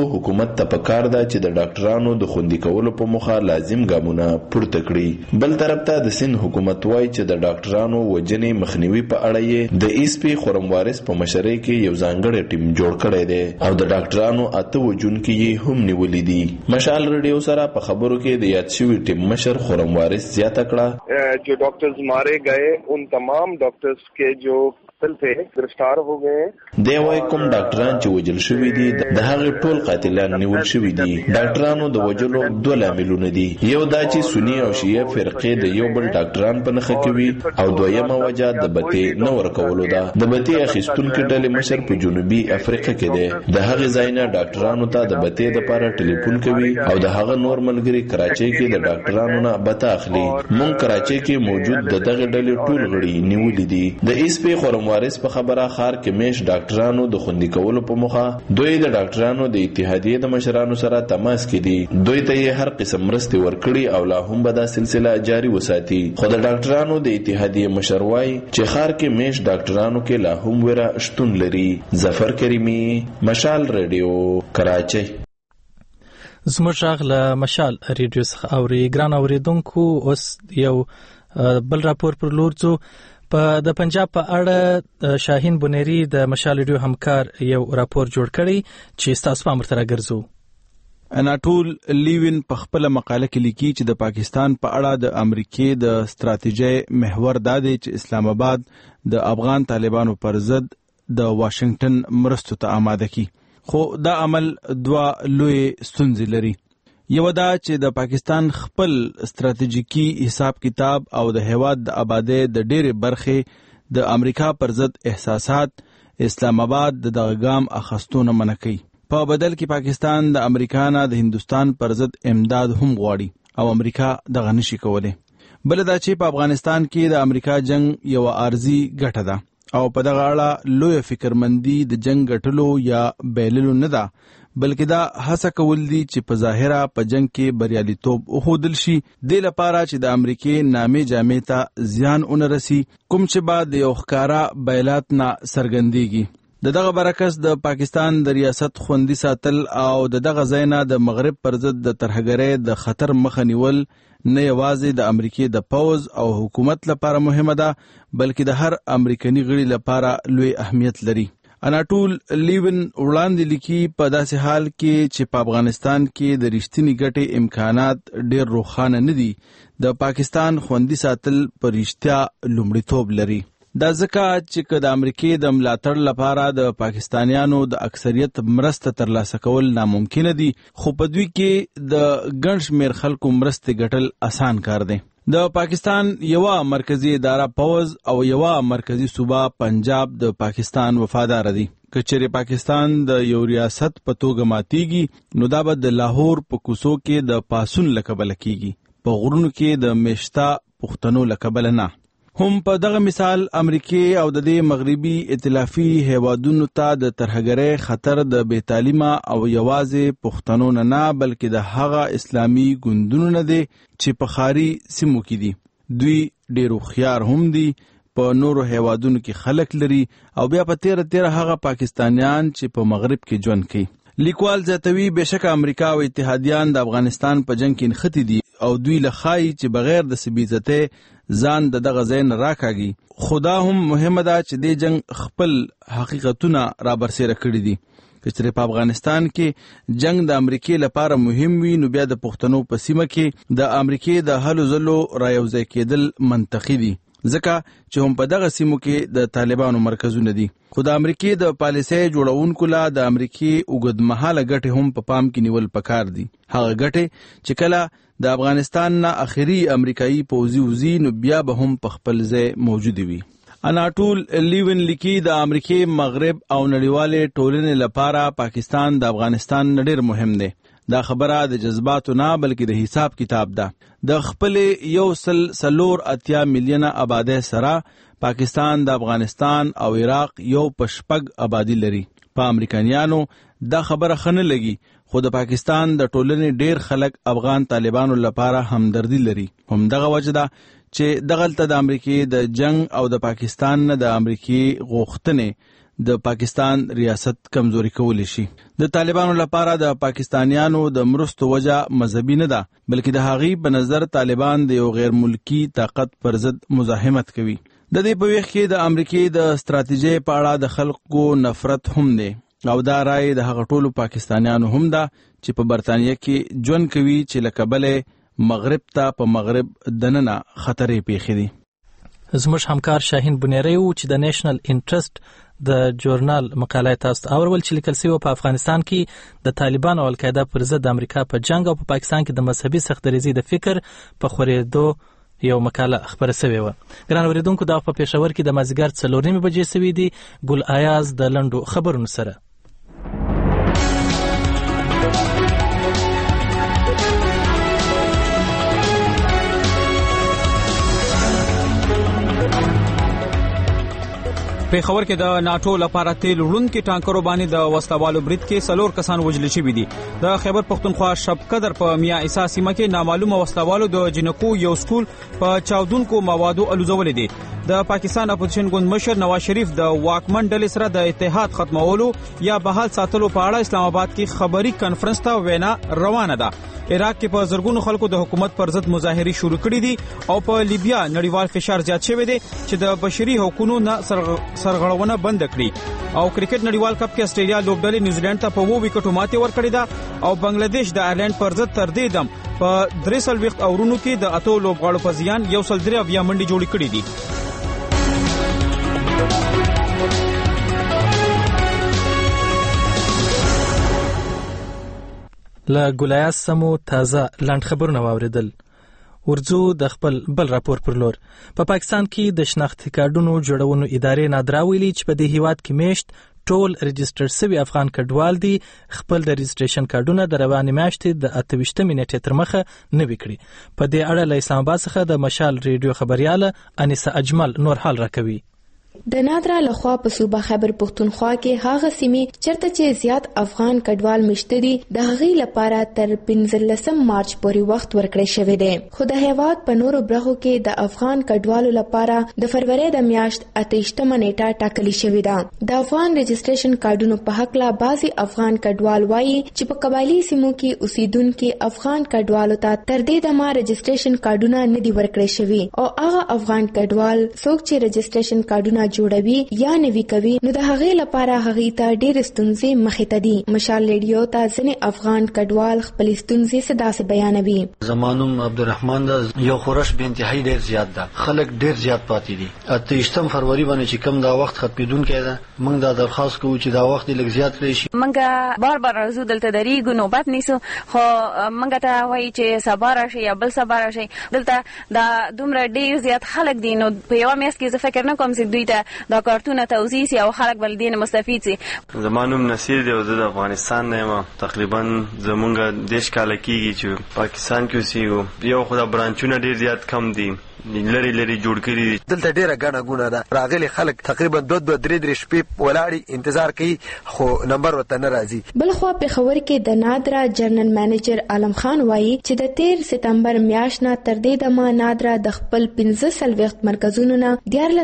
حکومت ته پکار ده چې د ډاکټرانو د خوندي کولو په موخه لازم ګامونه پورته کړي. بل طرف ته د سند حکومت وایي چې د ډاکټرانو وجنې مخنیوي په اړه یې د ایس پی خرم وارث په مشرۍ کې یو ځانګړی ټیم جوړ کړی دی او د ډاکټرانو 8 وجونکي یې هم نیولې دي. مشال ریډیو سره په خبرو کې د یاد شوي ټیم مشر خرم وارث زیاته کړه جو ډاکټرز مارے گئے ان تمام ډاکټرز کے جو گرفتار ہو گئے. دی وايي کوم ډاکټران چې وجل شوي دي د هغه ټول قاتلان نیول شوي دي. ډاکټرانو د وجلو 2 لاملونه دي. یو دا چې سنی او شیعه فرقې د یو بل ډاکټران په نخښه کوي او دویمه وجه د بتې نه ورکولو ده. د بتې اخیستونکو ډلې مشر په جنوبي افریقا کې دی. د هغه ځای نه ډاکټرانو ته د بتې لپاره ټلیفون کوي او د هغه نور ملګری کراچۍ کې د ډاکټرانو نه بته اخلي. مونږ کراچۍ کې موجود د دغه ډلې ټول غړي نیولې دي. د ایس پی خرم وارث په خبره خار کې میش ډاکټرانو د خوندي کولو په موخه دوی د ډاکټرانو د اتحادیې د مشرانو سره تماس کې دي. دوی ته یې هر قسم مرستې ورکړي او لا هم به دا سلسله جاری وساتي. خو د ډاکټرانو د اتحادیې مشر وایي چې خار کې میش ډاکټرانو کې لا هم وره شتون لري. ظفر کریمی، مشال ریډیو، کراچۍ. زموږ غږ له مشال ریډیو څخه اوري. ګران اوریدونکو، اوس یو بل راپور پر لور ځو. په د پنجاب په اړه شاهین بنيري د مشال ریډیو همکار یو راپور جوړ کړی چې تاسو په امر راګرځو. اناټول لیوین په خپل مقاله کې لیکي چې د پاکستان په اړه د امریکای د ستراتیژي محور دا دی چې اسلام آباد د افغان طالبانو پر ضد د واشنگټن مرستو ته آماده کی. خو دا عمل 2 لوی ستونزې لري. یو دا چې د پاکستان خپل ستراتیژیکی حساب کتاب او د هیواد د آبادی د ډېرې برخې د امریکا پر ضد احساسات اسلام آباد د دغه ګام اخستونه منکې. په بدل کې پاکستان د امریکا نه د هندستان پر ضد امداد هم غواړي او امریکا دغه نشي کولی. بل دا چې په افغانستان کې د امریکا جنگ یو عارضی ګټه ده او په دغه اړه لوی فکرمندي د جنگ ګټلو یا بیللو نه ده، بلکې دا هڅه کول دي چې په ظاهره په جنگ کې بریالیتوب وښودل شي، دې لپاره چې د امریکای نامې جامې ته زیان ونه رسي، کوم چې بعد د یو ښکارا بیلات نه څرګندېږي. دغه برعکس د پاکستان د ریاست خوندي ساتل او دغه ځای نه د مغرب پر ضد د ترهګرۍ د خطر مخه نیول نه یوازې د امریکای د پوز او حکومت لپاره مهمه ده، بلکې د هر امریکایي غړي لپاره لوی اهمیت لري. اناټول لیوین وړاندې لیکي په داسې حال کې چې په افغانستان کې د رښتینی ګټې امکانات ډېر روښانه نه دي، د پاکستان خوندي ساتل په رښتیا لومړیتوب لري. دا ځکه چې د امریکای د ملاتړ لپاره د پاکستانیانو د اکثریت مرسته ترلاسه کول ناممکن دي، خو په دوی کې د ګڼ شمېر خلکو مرستې ګټل آسان کار دی. د پاکستان یوه مرکزی اداره پوز او یوه مرکزی صوبه پنجاب د پاکستان وفادار دي. که چېرې پاکستان د یو ریاست په توګه ماتیږي نو دا به د لاهور په کوڅو کې د پاسون له کبله کیږي، په غرونو کې د میشته پښتنو له کبله نه. هم په دغه مثال امریکای او د دې مغربي ائتلافي هیوادونو ته د ترهګرۍ خطر د بې تعلیمه او یوازې پښتنو نه بلکې د هغه اسلامي ګوندونو نه دی چې په ښاري سیمو کې دي. دوی ډېر هوښیار هم دي، په نورو هیوادونو کې خلک لري او بیا په تیره هغه پاکستانیان چې په مغرب کې ژوند کوي. لیکوال زیاتوي بشک امریکا او اتحادیان د افغانستان په جنگ کې نښتي دي او دوی له ښایي چې بغیر د سبیزته ځان دغه ځای نه راکاږي. خدا هم مهمه ده چې دې جنگ خپل حقیقتونه را برسېره کړي دي. که چېرې په افغانستان کې جنگ د امریکای لپاره مهم وي نو بیا د پښتنو په سیمه کې د امریکای د هلو ځلو را یوځای کېدل منطقي دي، ځکه چې هم په دغه سیمو کې د طالبانو مرکزونه دي. خو د امریکای د پالیسۍ جوړونکو لا د امریکای اوږدمهاله ګټې هم په پام کې نیول پکار دي. هغه ګټې چې کله د افغانستان نه اخري امریکایي پوځي وزي نو بیا به هم په خپل ځای موجود وي. اناټول لیوین لیکي د امریکای مغرب او نړیوالې ټولنې لپاره پاکستان د افغانستان نه ډېر مهم دی. دا خبره د جذباتو نه بلکې د حساب کتاب ده. د خپل 1.4 ملیونه آبادی سره پاکستان د افغانستان او عراق یو پشپګ آبادی لري. په امریکایانو دا خبره خنه لګي، خو د پاکستان د ټولنې ډیر خلک افغان طالبانو لپاره همدردی لري. هم دغه وجه ده چې دغلته د امریکای د جنگ او د پاکستان نه د امریکای غوښتنې د پاکستان ریاست کمزوري کول شي. د طالبانو لپاره د پاکستانیانو د مرستو وجه مذهبي نه ده، بلکې د هغوی په نظر طالبان د یو غیر ملکی طاقت پر ضد مزاحمت کوي. د دې په وخت کې د امریکای د ستراتیژي په اړه د خلکو نفرت هم دی او دا رائے د هغه ټولو پاکستانیانو هم ده چې په برتانیه کې ژوند کوي چې له کبله مغرب ته په مغرب دننه خطرې پیښې دي. زموږ همکار شاهین بنيري و چې د نېشنل انټرست د جورنال مقاله تاسو اورول چې لیکل شوی په افغانستان کې د طالبان او القاعده پر ضد د امریکا په جنگ او په پاکستان کې د مذهبي سختدریزي د فکر په خورېدو یو مقاله خبره شوی و. ګران اوریدونکو دا په پېښور کې د مازیګر 4:30 بجې شوی دی. ګل آیاز د لندو خبرونو سره. پېښور کې د ناتو لپاره تیل وړونکي ټانکرو باندې د وسلوالو برید کې 4 کسان وژل شوي دي. د خیبر پختونخوا شبقدر په میا عیسی سیمه کې نامعلومه وسلوالو د جنکو یو سکول په چاودونکو موادو الوزول دي. د پاکستان اپوزیشن ګوند مشر نواز شریف د واکمن ډلې سره د اتحاد ختمولو یا بحال ساتلو په اړه اسلام آباد کې خبري کانفرنس ته وینا روانه ده. عراق کې په زرګونو خلکو د حکومت پر ضد مظاهرې شروع کړې دي او په لیبیا نړیوال فشار زیات شوی دی چې د بشري حقوقو نه سرغړونه بند کړي. او کرکټ نړیوال کپ کې استرالیا لوبډلې نیوزیلند ته په 2 وکټو ماتې ورکړې ده او بنگلاديش د آیرلند پر ضد تر دې دم په 3 وخت اورونو کې د اتو لوبغاړو په زیان 103 بیا منډي جوړې کړې دي. له ګولایاس سمو تازه لاند خبرونه واوریدل. ورځو د خپل بل راپور پر لور. په پاکستان کې د شناختي کارډونو جوړونو ادارې نادرا ویلي چې په دې هیواد کې میشت ټول رجستر شوی افغان کډوال دي خپل د رجستریشن کارډونه د روانې میاشتې د 28 نیټې تر مخه نوي کړي. په دې اړه له اسلام آباد څخه د مشال ریډیو خبرياله انیسه اجمل نور حال راکوي. د نادرا لخوا په صوبه خیبر پختونخوا کې هغه سیمې چرته چې زیات افغان کډوال مشتري د هغې لپاره تر 15 مارچ پورې وخت ورکړی شوی دی. خو د هیواد په نورو برخو کې د افغان کډوالو لپاره د فروری د میاشت 28 نیټه ټاکلې شوې ده. د افغان رجستریشن کارډونو په حق لا بعضي افغان کډوال وایي چې په قبایلی سیمو کې اوسیدونکو افغان کډوالو ته تر دې دمه رجستریشن کارډونه نه دي ورکړی شوي او هغه افغان کډوال څوک چې رجستریشن کارډونه جوړوي یا نوي کوي نو د هغې لپاره هغې ته ډېرې ستونزې مخې ته دي. مشال ریډیو ته ځینې افغان کډوال خپلې ستونزې څه داسې بیانوي. زما نوم عبدالرحمن ده. یو خورش به انتهایی ډېر زیات ده. خلک ډېر زیات پاتې دي. 28 فروری باندې چې کوم دا وخت ختمېدونکی ده موږ دا درخواست کوو چې دا وخت لږ زیات کړی شي. موږ بار بار راځو دلته درېږو نوبت نیسو خو موږ ته وایي چې سبا راشئ یا بل سبا راشئ. دلته دا دومره ډېر زیات خلک دي نو په یوه میاشت کې زه فکر نه کوم چې دوی ته دا کارتونه توزیع سي او خلک بل دین مستفید سي. زما نوم نصیر دی او زه د افغانستان نه یم. تقریبا زمونږ 10 کال کېږي چې پاکستان کې اوسېږو. یو خو د برانچونه ډېر زیات کم دي لری جوړ کړی دي. دلته ډیره غاڼه ګونه ده. راغلي خلک تقریبا 2-3 شپې ولاړی انتظار کوي خو نمبر ورته نه راځي. بل خو په خبر کې د نادرا جنرال منیجر عالم خان وایي چې د 13 سپتمبر میاشت نه تر دې دمه نادرا د خپل 15 وخت مرکزونو نه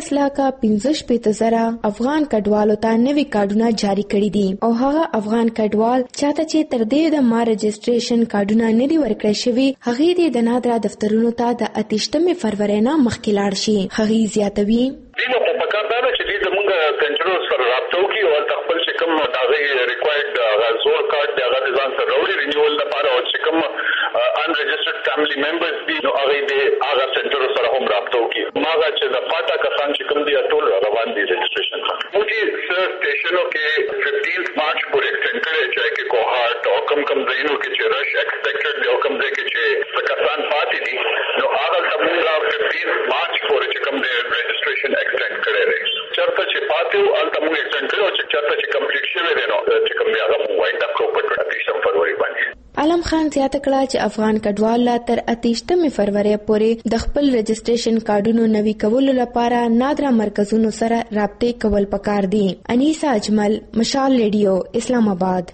14,15,000 افغان کډوالو ته نوي کارډونه جاری کړي دي او هغه افغان کډوال چاته چې تر دې دمه رجستریشن کارډونه نه دي ورکړی شوي هغه دې د نادرا دفترونو ته د 28 فروری نه مخکې لاړ شي. هغه زیاتوي دغه په کار دا چې زموږ کنټرول سره رابطه وکړي او خپل چې کوم دغه ریکوایرډ زور کارت دی هغه ځان سره وړي رینیول لپاره او چې کوم unregistered family members دي نو هغه دې هغه سنټر سره هم رابطه وکړي. ماغه چې د فاټا کسان چې کوم دي ټول روان دي رجستریشن ته. موږ سر سټیشنو کې 15 مارچ پورې ایکسټند کړی چې کې کوهارت او کم ځایونو کې چې رش ایکسپیکټډ دی او کم ځای کې چې کسان پاتې دي نو هغه موږ 15 مارچ پورې چې کوم دی رجستریشن ایکسټند کړی دی. چرته چې پاتې او الته موږ ایکسټند کړو چې چرته چې کمپلیټ شوی دی نو چې کوم دی هغه موږ وایي دا په 28 فروری باندې. عالم خان زیاته کړه چې افغان کډوال لا تر 28 فروری پورې د خپل رجستریشن کارډونو نوي کولو لپاره نادرا مرکزونو سره رابطه کول پکار دي. انیسه اجمل مشال ریډیو اسلام آباد.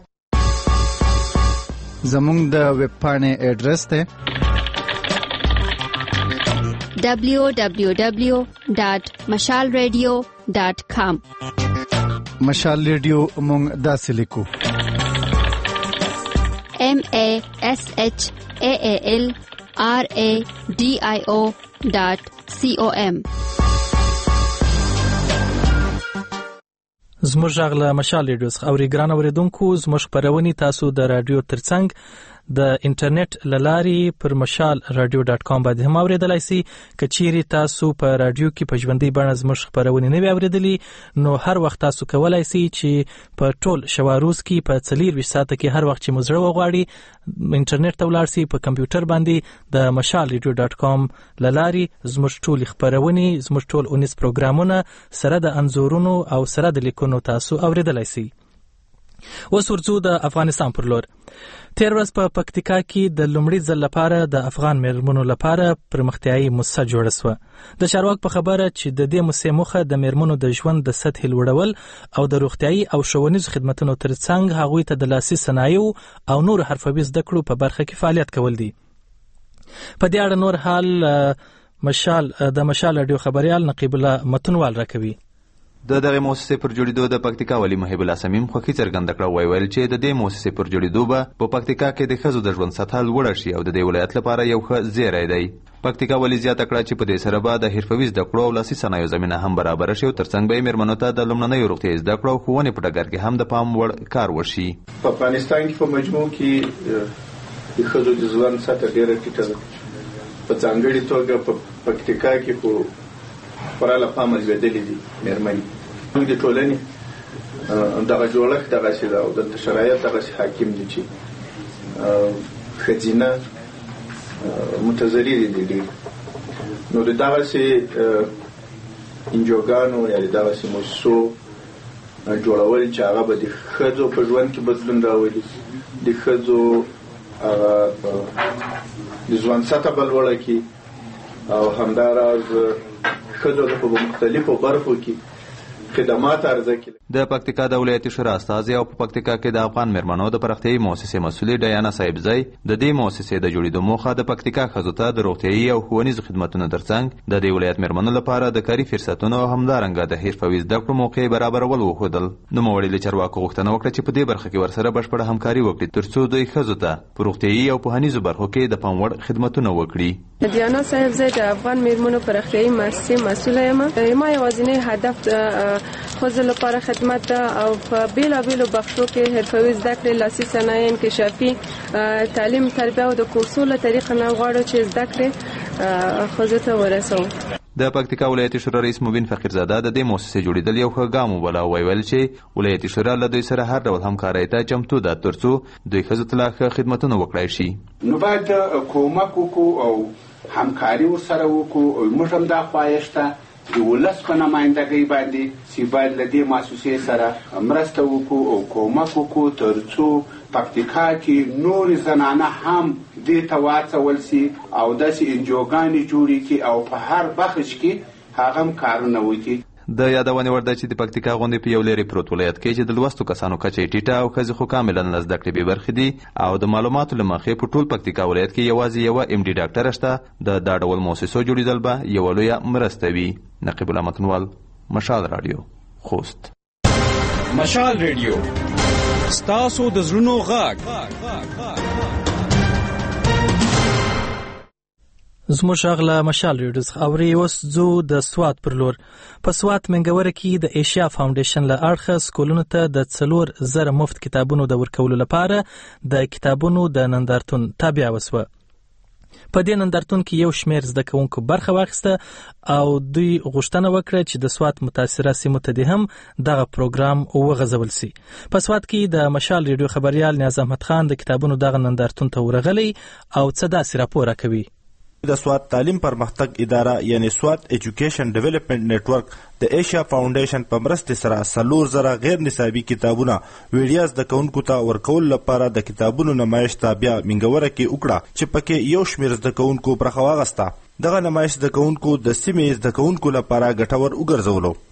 زموږ د ویب پاڼې ایډریس ته www.mashalradio.com مشال ریډیو مونږ داسې لیکو MASHALRADIO.com زموږ غږ له مشال ریډیو څخه اوري ګران اوریدونکو زموږ خبرونه تاسو د رادیو ترڅنګ د انټرنیټ للاري پر mashalradio.com باندې هم اوریدلای شئ. کچيري تاسو په رادیو کې په ژوندۍ بڼه زموږ خبرونه نه اوریدلې نو هر وخت تاسو کولای شئ چې په ټول شواروز کې په 24 ساعت کې هر وخت چې مزړه وغواړي انټرنیټ ته ولاړ شئ په کمپیوټر باندې د mashalradio.com للاري زموږ ټول خبرونه زموږ ټول 19 پروګرامونه سره د انزورونو او سره د لیکونو تاسو اوریدلای شئ. اوس ورځو د افغانستان پر لور. تیر ورځ په پکتیکا کې د لومړي ځل لپاره د افغان میرمنو لپاره پرمختیايي موسسه جوړه شوه. د چارواکو په خبره چې د دې موسسې موخه د میرمنو د ژوند د سطح لوړول او د روغتيایي او ښوونیزو خدماتو ترڅنګ هغوی ته د لاسي صنایعو او نور حرفوي زده کړو په برخه کې فعالیت کول دي. په دې اړه نور حال د مشال رادیو خبريال نقیب الله متنوال راکوي. د دغه مؤسسې پر جوړېدو د پکتیکا والي محب الله سمیم خوښي څرګنده کړه. ویل چې د دې مؤسسې پر جوړېدو به په پکتیکا کې د ښځو د ژوند سطح لوړه شي او د دې ولایت لپاره یو ښه زیری دی. پکتیکا والي زیاته کړه چې په دې سره به د حرفوي زده کړو او لاسي صنایعو زمینه هم برابر شي او ترڅنګ به میرمنو ته د لومړنیو روغتیایي زده کړو او ښوونې په ډګر کې هم د پام وړ کار وشي. په افغانستان کې په مجموع کې د ښځو د ژوند سطح ډېره ټیټه ده. په ځانګړې توګه په پکتیکا کې خو خورا له پامه لوېدلې دي میرمنې. موږ د ټولنې دغه جوړښت دغسې ده او دلته شرایط دغسې حاکم دي چې ښځینه متضررې دي ډېر. نو د دغسې انجوګانو یا د دغسې مؤسسو جوړول چې هغه به د ښځو په ژوند کې بدلون راولي، د ښځو د ژوند سطح به لوړه کړي او همداراز ښځو ته په مختلفو برخو کې خدمات عرضه کړي. د پکتیکا د ولایتي شورا استازي او په پکتیکا کې د افغان میرمنو د پراختیايي مؤسسې مسؤلې ډیانا صاحبزی د دې مؤسسې د جوړېدو موخه د پکتیکا ښځو ته د روغتیایي او ښوونیزو خدماتو ترڅنګ د دې ولایت میرمنو لپاره د کاري فرصتونو او همدارنګه د حرفوي زده کړو موقع برابرول وښودل. نوموړي له چارواکو غوښتنه وکړه چې په دې برخه کې ورسره بشپړه همکاري وکړي ترڅو دوی ښځو ته په روغتیایي او پوهنیزو برخو کې د پام وړ خدماتونه وکړي. ډیانا صاحبزی د افغان میرمنو پراختیايي مؤسسې مسؤله یم. ما یوازینی هدف ښځو لپاره خدمت ده او په بیلابیلو بخشو کې حرفوي زده کړې، لاسي صنایع، انکشافي تعلیم، تربیه او د کورسو له طریقه نه غواړو چې زده کړې ښځو ته ورسوو. د پکتیکا ولایتي شورا رئیس مبین فقیرزاده د دې مؤسسې جوړېدل یو ښه ګام وباله او ویل چې ولایتي شورا له دوی سره هر ډول همکارۍ ته چمتو ده ترڅو دوی ښځو ته لا ښه خدمتونه وکړای شي. نو باید کومک وکړو او همکاري ورسره وکړو. موږ هم دا خواهش ته د ولس په نمایندګۍ باندې چې باید له دې مؤسسې سره مرسته وکړو او کومک وکړو ترڅو پکتیکا کې نور زنانه هم دې ته واچول شي او داسې انجوګانې جوړې کړي او په هر بخش کې هغه هم کارونه وکړي. د یادونې وړ ده چې د پکتیکا غوندې په یو لرې پروت ولایت کې چې د لوستو کسانو کچه ټیټه او ښځې خو کاملا له زده کړې بې برخې دي او د معلوماتو له مخې په ټول پکتیکا ولایت کې یوازې یوه MD ډاکټره شته. د دا ډول مؤسسو جوړېدل به یوه لویه مرسته وي. نقیب الله متنوال، مشال رادیو، خوست. مشال رادیو ستاسو د زړونو غږ. زموږ غلا مشال ریډز اوري اوس زو د سوات پر لور. په سوات منګوره کې د ایشیا فاونډیشن له اړخه سکولونو ته د 4,000 مفت کتابونو د ورکولو لپاره د کتابونو د نندارتون تابع وسوه. په دې نندارتون کې یو شمېر زده کوونکو برخه واخیسته او دوی غوښتنه وکړه چې د سوات متاثره سیمو ته هم دغه پروګرام وغځول شي. په سوات کې د مشال ریډیو خبريال نیاز احمد خان د کتابونو دغه نندارتون ته ورغلی او څه داسې راپور راکوي. د سوات تعلیم پرمختګ اداره یعنی سوات ایجوکیشن ډیولپمنٹ نیټورک د ایشیا فاونډیشن په مرسته سره 4,000 غیر نصابي کتابونه ویډیوز د کونکو ته ورکول لپاره د کتابونو نمایش تابع منګوره کې وکړه چې پکې یو شمېر د کونکو برخه واغسته. دغه نمایش د کونکو د سیمې د کونکو لپاره ګټور وګرځولو.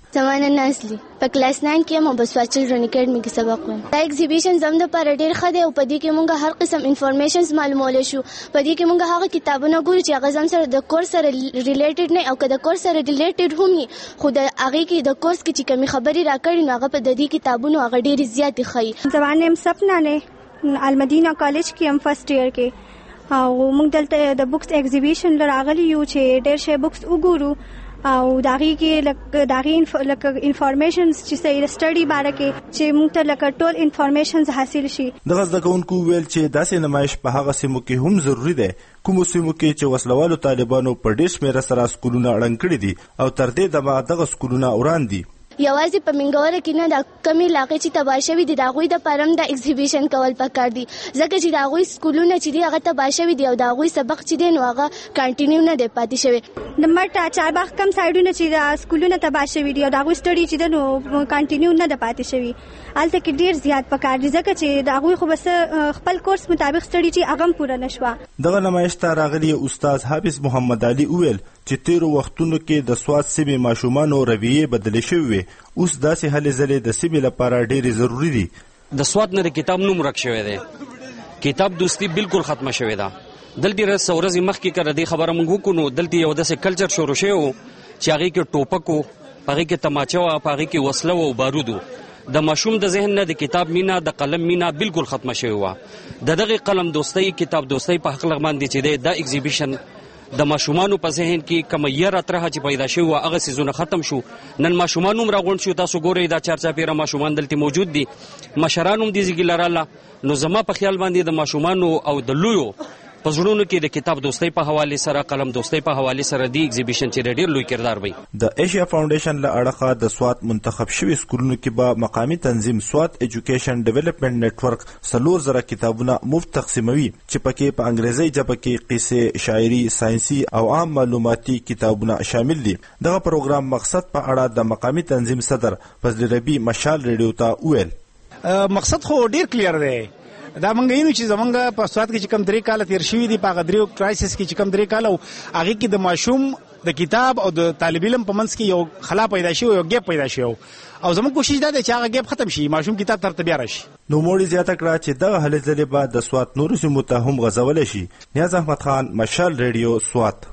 زمانه نازلی په کلاس 9 کې مو بس چلډرن اکیډمي کې سبق وایم. دا ایگزیبیشن زم د پر ډیر خده او په دې کې مونږ هر قسم انفارمیشنز معلومول شو. په دې کې مونږ هغه کتابونه ګورو چې هغه زم سره د کورس سره ریلیټډ نه او که د کورس سره ریلیټډ هم خو د هغه کې د کورس کې چې کمی خبري راکړي نو هغه په دې کتابونو هغه ډیر زیات خي. زمانه هم سپنا نه المدینه کالج کې هم فرست ایئر کې او موږ دلته د بوکس ایگزیبیشن لراغلی یو چې ډېر شی بوکس وګورو او داغي کې داغي انفارمیشنز چې سې سټډي باره کې چې موږ ته لکه ټول انفارمیشنز حاصل شي. دغه زده کوونکو ویل چې داسې نمایش په هغه سیمو کې هم ضروری ده کوم سیمو کې چې وسلوالو طالبانو په ډېر شمېر سره سکولونه اړنګ کړي دي او تر دې دمه دغه سکولونه وران دي. یوازې په منګوره کې نه د کمی علاقې چې تباه شوي دي د هغوی د پاره هم د ایگزیبیشن کول پکار دي ځکه چې د هغوی سکولونه چې دي هغه تباه شوي دي او د هغوی سبق چې دی نو هغه کنټینیو نه دی پاتې شوی. د مټ چارباغ کم سایډونه چې د سکولونه تباه شوي دي او د هغوی سټډي چې دی نو کنټینیو نه دی پاتې شوی. هلته کې ډېر زیات پکار دي ځکه چې د هغوی خو بس خپل کورس مطابق سټډي چې هغه هم پوره نه شوه. دغه نمایش ته راغلي استاد حافظ محمد علي وویل چې تیرو وختونو کې د سوات سیمې ماشومانو رویې بدلې شوې وې اوس داسې هلې ځلې د سیمې لپاره ډېرې ضروري دي. د سوات نه د کتاب نوم ورک شوی دی. کتاب دوستي بالکل ختمه شوې ده. دلته رس ورځې مخکې کړه دې خبره موږ وکړو دلته یو داسې کلچر شروع شوی و چې هغې کې ټوپک و هغې کې تماچه وه په هغې کې وسله و او بارود و. د ماشوم د ذهن نه د کتاب مینا د قلم مینا بالکل ختمه شوې وه. د دغې قلم دوستۍ کتاب دوستۍ په حق باندې چې دی دا ایگزیبیشن د ماشومانو په ذهن کې کوم یره ترخه چې پیدا شوی و هغه سیزونه ختم شو. نن ماشومان هم راغونډ شو. تاسو ګورئ دا چارچاپیره ماشومان دلته موجود دي. مشران هم دې ځای لراله. نو زما په خیال باندې د ماشومانو او د لویو په زړونو کې د کتاب دوستۍ په حواله سره قلم دوستۍ په حواله سره دی ایگزیبیشن چې ډېر لوی کردار وي. د ایشیا فاونډیشن له اړخه د سوات منتخب شوي سکولونو کې به مقامی تنظیم سوات ایجوکیشن ډیولپمنٹ نتورک 4000 کتابونه مفت تقسیموي چې پکې په انګریزي ژبه کې قصې شاعري ساينسي او عام معلوماتي کتابونه شامل دي. دغه پروګرام مقصد په اړه د مقامی تنظیم صدر فضل ربی مشال ریډیو ته وویل مقصد خو ډېر کلیر دی. دا مونږ یې چې زمونږ په سوات کې چې کم 3 کال تیر شوي دي په هغه دریو کرایسس کې چې کم 3 کال هغې کې د ماشوم د کتاب او د طالب علم په منځ کې یو خلا پیدا شوی یو ګیپ پیدا شوی او زموږ کوشش دا دی چې هغه ګیپ ختم شي ماشوم کتاب ترته بیا راشي. نوموړي زیاته کړه چې دغه هلې ځلې به د سوات نورو سیمو ته هم غځولی شي. نیاز احمد خان مشال ریډیو سوات.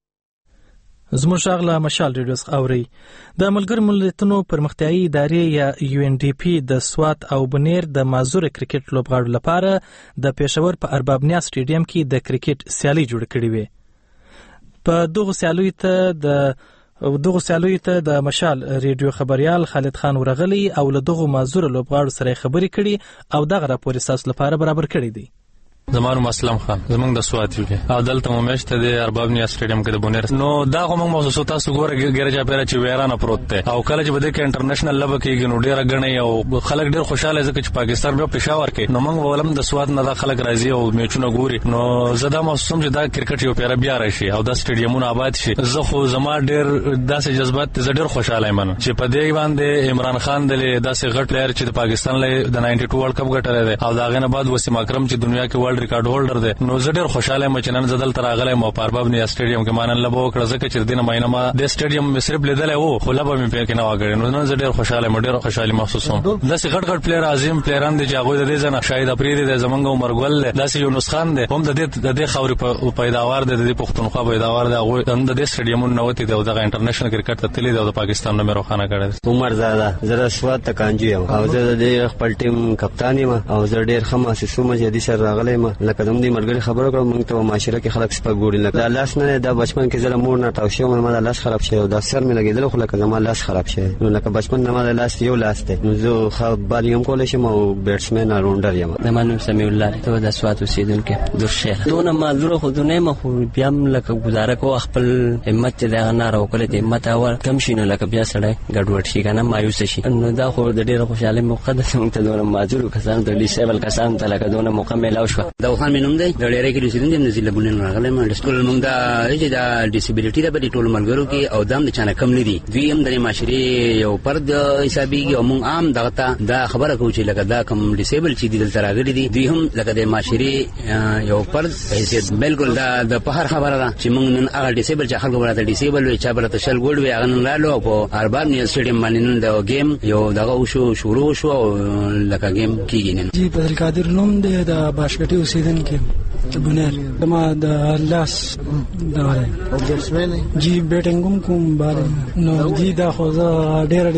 زموږ غږ له مشال ریډیو څخه اورئ. د ملګرو ملتونو پرمختیایي ادارې یا UNDP د سوات او بنیر د مازور کرکټ لوبغاړو لپاره د پېښور په ارباب نیاز سټیډیم کې د کرکټ سیالي جوړ کړې وې. په دغه سیالیو ته د مشال ریډیو خبريال خالد خان ورغلی او له دغه مازور لوبغاړو سره خبرې کړي او دغه راپور اساس لپاره برابر کړی دی. زمانو اسلام خان زمونږ د سوات یو او دلته مو میشته د ارباب نیا سټیډیم کې د بونیر نو دا کوم موضوع تاسو ګوره ګرجا پیرا چې ویرانه پروت دی او کله چې بده کې انټرنیشنل لب کې نو ډیره غنۍ او خلک ډیر خوشاله ځکه چې پاکستان په پېښور کې نو موږ ولم د سوات نه د خلک راځي او میچونه ګوري نو زدا محسوم چې دا کرکټ یو پیرا بیا راشي او د سټیډیمونه آباد شي. زه خو زما ډیر داسې جذبات زه ډیر خوشاله یم چې په دې باندې عمران خان د داسې غټ پلیئر چې د پاکستان له د 92 ورلد کپ ګټل دی او دا غنه بعد وسیم اکرم چې دنیا کې ورلد ریکارډ هولډر دی نو زه ډیر خوشاله یم چې نن زدل تر اغله مو په ارباب نیا سټیډیم کې مانن لبو کړه ځکه چې دینه ماینه ما د سټیډیم صرف لیدل او خو لبه مې په کې نه واګړې نو نن زه ډیر خوشاله یم ډیر خوشالي محسوسوم. داسې غټ غټ پلیئر عظیم پلیئران دي چې هغه د دې ځنه شاهد افریدي د زمنګ عمر ګل داسې یونس خان دی هم د دې خوري په پیداوار د پښتونخوا پیداوار دی هغه هم د سټیډیمونو نوتی دی او د انټرنیشنل کرکټ ته تللی دی او د پاکستان نه مې روخانه کړی. عمر زاده زره سوات ته کانجی او زه د خپل ټیم کپتان یم او زه ډیر خماسه سوم چې د سر راغلی ما لکه دوم دې مرګري خبرو کړم موږ ته معاشره کې خلک سپک ګوري لکه لاس نه د بچپن کې زله مور نه تاوشي ما د لاس خراب شي او د سر مې لګیدل خو لکه زما لاس خراب شي نو لکه بچپن نه ما د لاس یو لاس ته نو زه خو بالیم کولای شم او بیټسمن راونډر یم. د منو سمي الله ته د سوات اوسیدونکو در شهر دونه مازور خو دونه مخ بیا لکه گزاره کو خپل همت د نه راوکړه د همت اور کم شینه لکه بیا سړی ګډوډ شي کنه مایوس شي نو دا خو د ډیره خوشاله مقدس ته دونه مازور کسان د ډیسیبل کسان ته لکه دونه مکمل او شو دا خان مینوم دی د ډیرې کې رسیدل د نزل بونن راغلی ما ټول موږ دا ډیسیبিলিټي د بری ټول ملګرو کې او دام د چانه کم نه دي دوی هم د معاشري یو پرد حسابي او موږ عام دغه دا خبره کوو چې لکه دا کم ډیسیبل چې دلته راغلي دي دوی هم لکه د معاشري یو پرد حیثیت بالکل دا د په هر خبره ده چې موږ نن هغه ډیسیبل چې خلکو ورته ډیسیبل وي چې برته شل ګول وي هغه نن رالو په ارباب نیو سټیډیم باندې نن د گیم یو دغه شروع شو لکه گیم کیږي نن جی بدر قادر نوم دی د باشکټي اوسیدونکو بنیر دما د لاس دا او بیټسمن جی بیټینګ کوم بار نو جی دا خو ډیر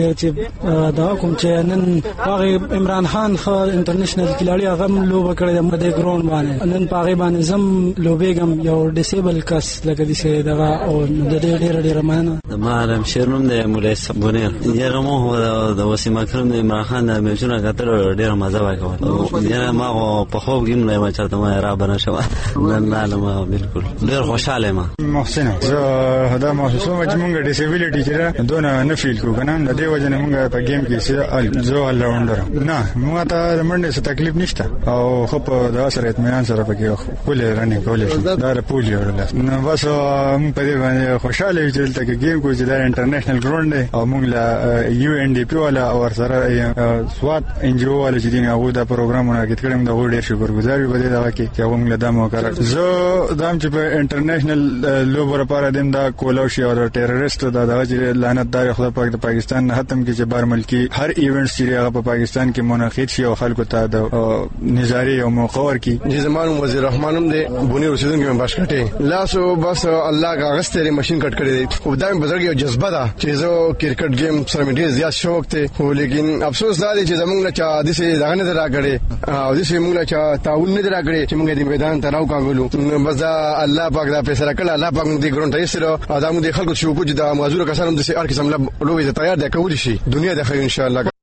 چې دا کوم چې نن هغه عمران خان خو انټرنیشنل کلاړي هغه لوب کړی د ګراوند باندې نن پاغه باندې زم لوبېګم یو ډیسیبل کس لکه دې دغه او د ډیر مننه د مارم شرنوم د مولای بنیر یغه مو د وسیم اکرم د عمران خان د میچونه غتر ډیر مزه وکړ یاره ما په خوب کې نه ما چرته ما را بنه شو نه ما بالکل ډیر خوشاله ما محسن زه دا محسوسه مجموعه ډیسیبিলিټی چې دونه نه فیل کو کنه د دې وجه نه موږ په گیم کې سي زو ال راوندر نه موږ ته منډه څه تکلیف نشته او خو په دا سره اطمینان سره پکې کولې رنه کولې دا پولی ورل نو بس په دې باندې خوشاله یو چې تل گیم کو چې دا انټرنیشنل ګراوند دی او موږ لا یو ان ډي پی ولا او سره سوات انجو ولا چې دین هغه دا پروګرامونه کې کړم دا ډېر شکرګزار یم په دې دا کې چې موږ له دمو کار زه دام چې په انټرنیشنل لوبر لپاره دیم دا کولو شي او ټیرریست دا چې لعنت دار خدای پاک د پاکستان نه ختم کې چې بار ملکی هر ایونت چې هغه په پاکستان کې منعقد شي او خلکو ته د نظاری او موقور کې زمانو وزیر رحمانم دی بونی رسیدونکو باشکټه لاسو بس الله کا غستری ماشين کټ کړی دی خو دایم بزرګ یو جذبه ده چې زه کرکټ گیم سره مې ډیر زیات شوق ته خو لیکن افسوس دا دی چې زمونږ نه چا د سې دغه نه راغړي او د سې موږ نه چا تعاون نه راغړي چې موږ دې میدان ته راو کاغلو بس الله پاک دا فیصله کړه الله پاک دې ګرون ته سره ادمو دې خلکو شو کو چې دا موضوع کسانم د سې هر قسم لوبې تیار ده کولی شي دنیا د خیر ان شاء الله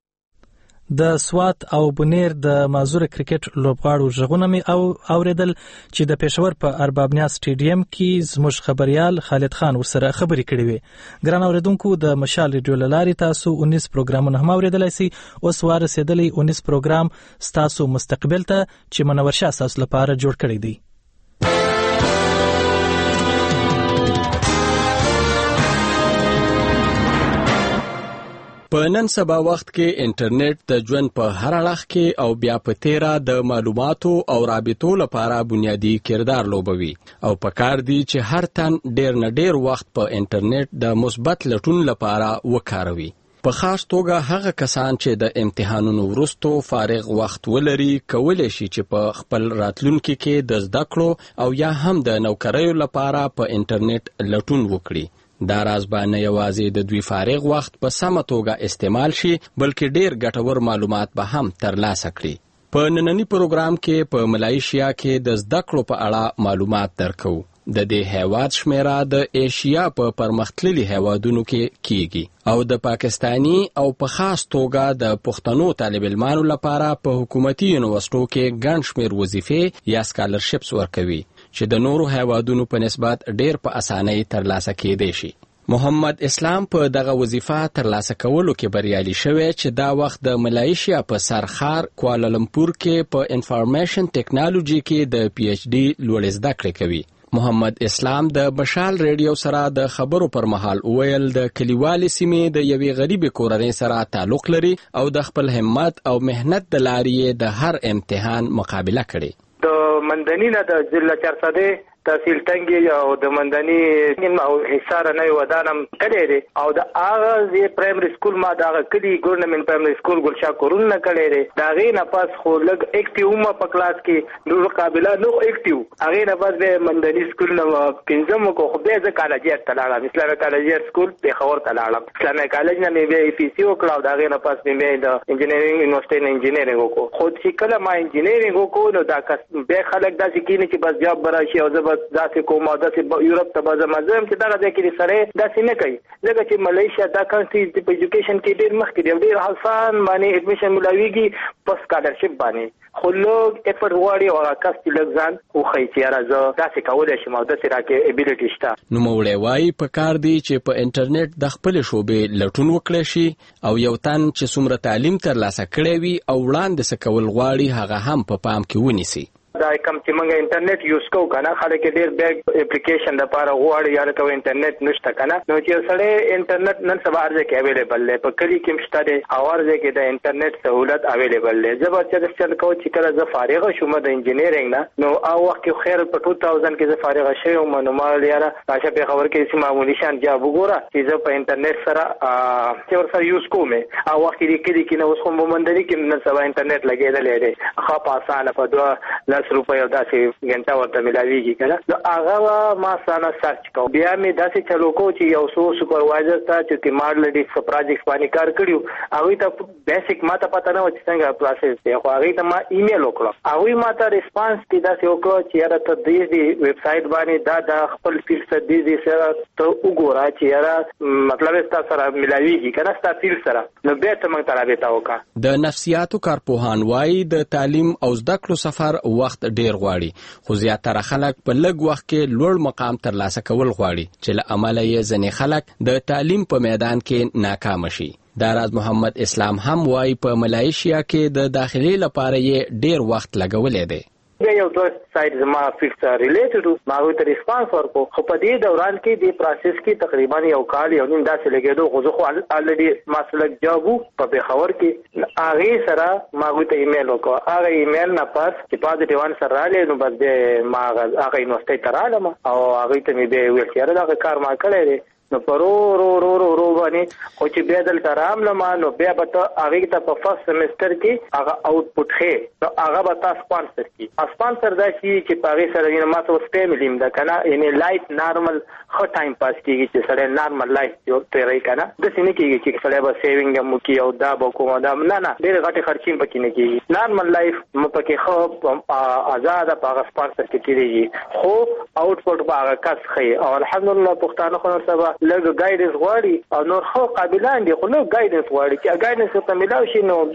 د سوات او بنیر د مازور کرکټ لوبغاړو ژغونه می او اوریدل چې د پېښور په ارباب نیاز سټیډیم کې زموږ خبريال خالد خان ورسره خبري کړې وي ګران اوریدونکو د مشال ریډیو لاري تاسو 19 پروګرامونه هم اوریدلای شئ اوس ورسېدلی 19 پروګرام ستاسو مستقبل ته چې منور شاه تاسو لپاره جوړ کړی دی په نن سبا وخت کې انټرنیټ د ژوند په هر اړخ کې او بیا په تیرا د معلوماتو او رابطو لپاره بنیادی کردار لوبوي او په کار دی چې هر تن ډیر نه ډیر وخت په انټرنیټ د مثبت لټون لپاره وکاروي په خاص توګه هغه کسان چې د امتحانونو وروسته فارغ وخت ولري کولای شي چې په خپل راتلونکي کې د زده کړو او یا هم د نوکریو لپاره په انټرنیټ لټون وکړي دا راز باندې یوازې د دوی فارغ وخت په سمه توګه استعمال شي بلکې ډیر ګټور معلومات به هم ترلاسه کړي په نننی پروګرام کې په ملایشیا کې د زده کړو په اړه معلومات درکو د دې هیواد شمیره د ایشیا په پرمختللي هیوادونو کې کیږي او د پاکستانی او په خاص توګه د پښتنو طالب علمانو لپاره په حکومتي یونیورسيټو کې ګڼ شمېر وظیفې یا سکالرشپس ورکوي چې د نورو هیوادونو په نسبت ډیر په اسانۍ ترلاسه کېدای شي محمد اسلام په دغه وظیفه ترلاسه کولو کې بریالي شوی چې دا وخت د ملایشیا په سرخار کوالالمپور کې په انفارمیشن ټیکنالوژي کې د پی ایچ ډي لوړ زده کړې کوي محمد اسلام د بشال ریډیو سره د خبرو پر مهال ویل د کلیوالي سیمې د یوې غریبې کورنۍ سره تعلق لري او د خپل همت او مهنت د لارې د هر امتحان مقابله کړي د مندنی نه د ضلع چارسده تحصیل ټنګي او د مندنی او حصار نه ودانم کړي دي او د اغاز پرایمري سکول ما د کلی ګورنمنت پرایمري سکول ګلشا کورون نه کړي دي دا غي نه پاس خو لګ اکټیو ما په کلاس کې نور قابلیت نو اکټیو هغه نه پاس به مندنی سکول نو پنځم کو خو به ز کالجیت تلاړم اسلامي کالجیت سکول په خبر تلاړم اسلامي کالج نه مې به پی سی او کلاو دا غي نه پاس مې د انجینرینګ یونیورسيټي انجینرینګ وکړو خو چې کله ما انجینرینګ وکړو نو دا به خلک دا چې کینې چې بس جاب براشي او زبر داسې کومه داسې یورپ ته به زمازم چې دا ځکه چې سره داسې نه کوي ځکه چې ملایشیا دا کانسټي په ایجوکیشن کې ډېر مخکې دی ډېر آسان باندې اډمیشن ملاويږي په سکالرشپ باندې خو لوګ افورت غواړي او کاست لګزان خو خېتی راځه داسې کولای شي مو داسې راکې ابیلیټی شته نو مولای وای په کار دی چې په انټرنیټ د خپل شوبې لټون وکړي شي او یو تن چې څومره تعلیم ترلاسه کړی وي او وړاندې سکول غواړي هغه هم په پام کې ونیسي دا کوم چې موږ انټرنیټ یوز کوو کنه خلک ډېر بیگ اپلیکیشن لپاره غواړي یا کوم انټرنیټ نشته کنه نو چې سړی انټرنیټ نن سبا ارزه کې اویلیبل دی په کلی کې مشته دی او ارزه کې د انټرنیټ سہولت اویلیبل دی زبردست چل کو چې کله زه فارغ شوم د انجینیرینګ نه نو او وخت کې خیر په 2000 کې زه فارغ شوم نو ما لیاره راشه په خبر کې چې معمولی شان جواب وګوره چې زه په انټرنیټ سره چې ورسره یوز کوم او وخت کې نو اوس کوم باندې کې نن سبا انټرنیټ لګیدل دی خو په اسانه په 2 روپیا داسې غنټه ورته ملاويږي کنه نو هغه ما سانه سرچ کو بیا مې داسې چلو کو چې یو څو سپروایزر ته چې تیمار لډي پروجیکټ باندې کار کړیو هغه ته بیسیک ماته پته نه و چې څنګه پروسس دی خو هغه ته ما ایمیل وکړ هغه ماته ریسپانس کې داسې وکړ چې یاره ته دې ویب سټ باندې دا خپل فیلډ ته دې سره ته وګوره چې یاره مطلب تاسو سره ملاويږي کنه تاسو فیلډ سره نو به ته موږ ته رابطه وکړه د نفسیاتو کارپوهان وايي د تعلیم او زده کړو سفر وخت ډیر غواړي خو زیاتره خلک په لږ وخت کې لوړ مقام ترلاسه کول غواړي چې له عمله یې ځینې خلک د تعلیم په میدان کې ناکام شي داراز محمد اسلام هم وايي په ملایشیا کې د داخلي لپاره یې ډیر وخت لګولې دی یو دوه سایت زما فکس ریلیټډ ما غوته ریسپانس ورکو خو په دې دوران کې د پروسس کې تقریبا یو کال یو نیم داسې لګیدو خو زه خو الریډي مسلک جواب په بخور کې هغه سره ما غوته ایمیل وکړ هغه ایمیل نه پاس چې پازیټیو انسر رااله نو بس د ما هغه یونیورسيټي ته رالم او هغه ته مې به ویل چې دا کار ما کړی دی نو پرو رو باندې خو چې بیا دلته راملم نو بیا به ته هغه ته په فرست سمستر کې هغه آوټپوټ خې نو هغه به تاسو سپانسر کی سپانسر دا چې په هغه سره یې ما ته وسته ملیم دا کنه یعنی لایف نارمل خو ټایم پاس کیږي چې سره نارمل لایف یو تیرې کنه د سینې کېږي چې سره به سیوینګ مو کی او دا به کوم دا نه ډېر غټي خرچې پکې نه کیږي نارمل لایف مو پکې خو آزاد په هغه سپانسر کې کیږي خو آوټپوټ به هغه کس خې او الحمدلله پښتانه خو سبا لږ ګایډنس غواړي او نور خو قابلان دي خو لږ ګایډنس غواړي چې ګایډنس ته ملاوي شي نو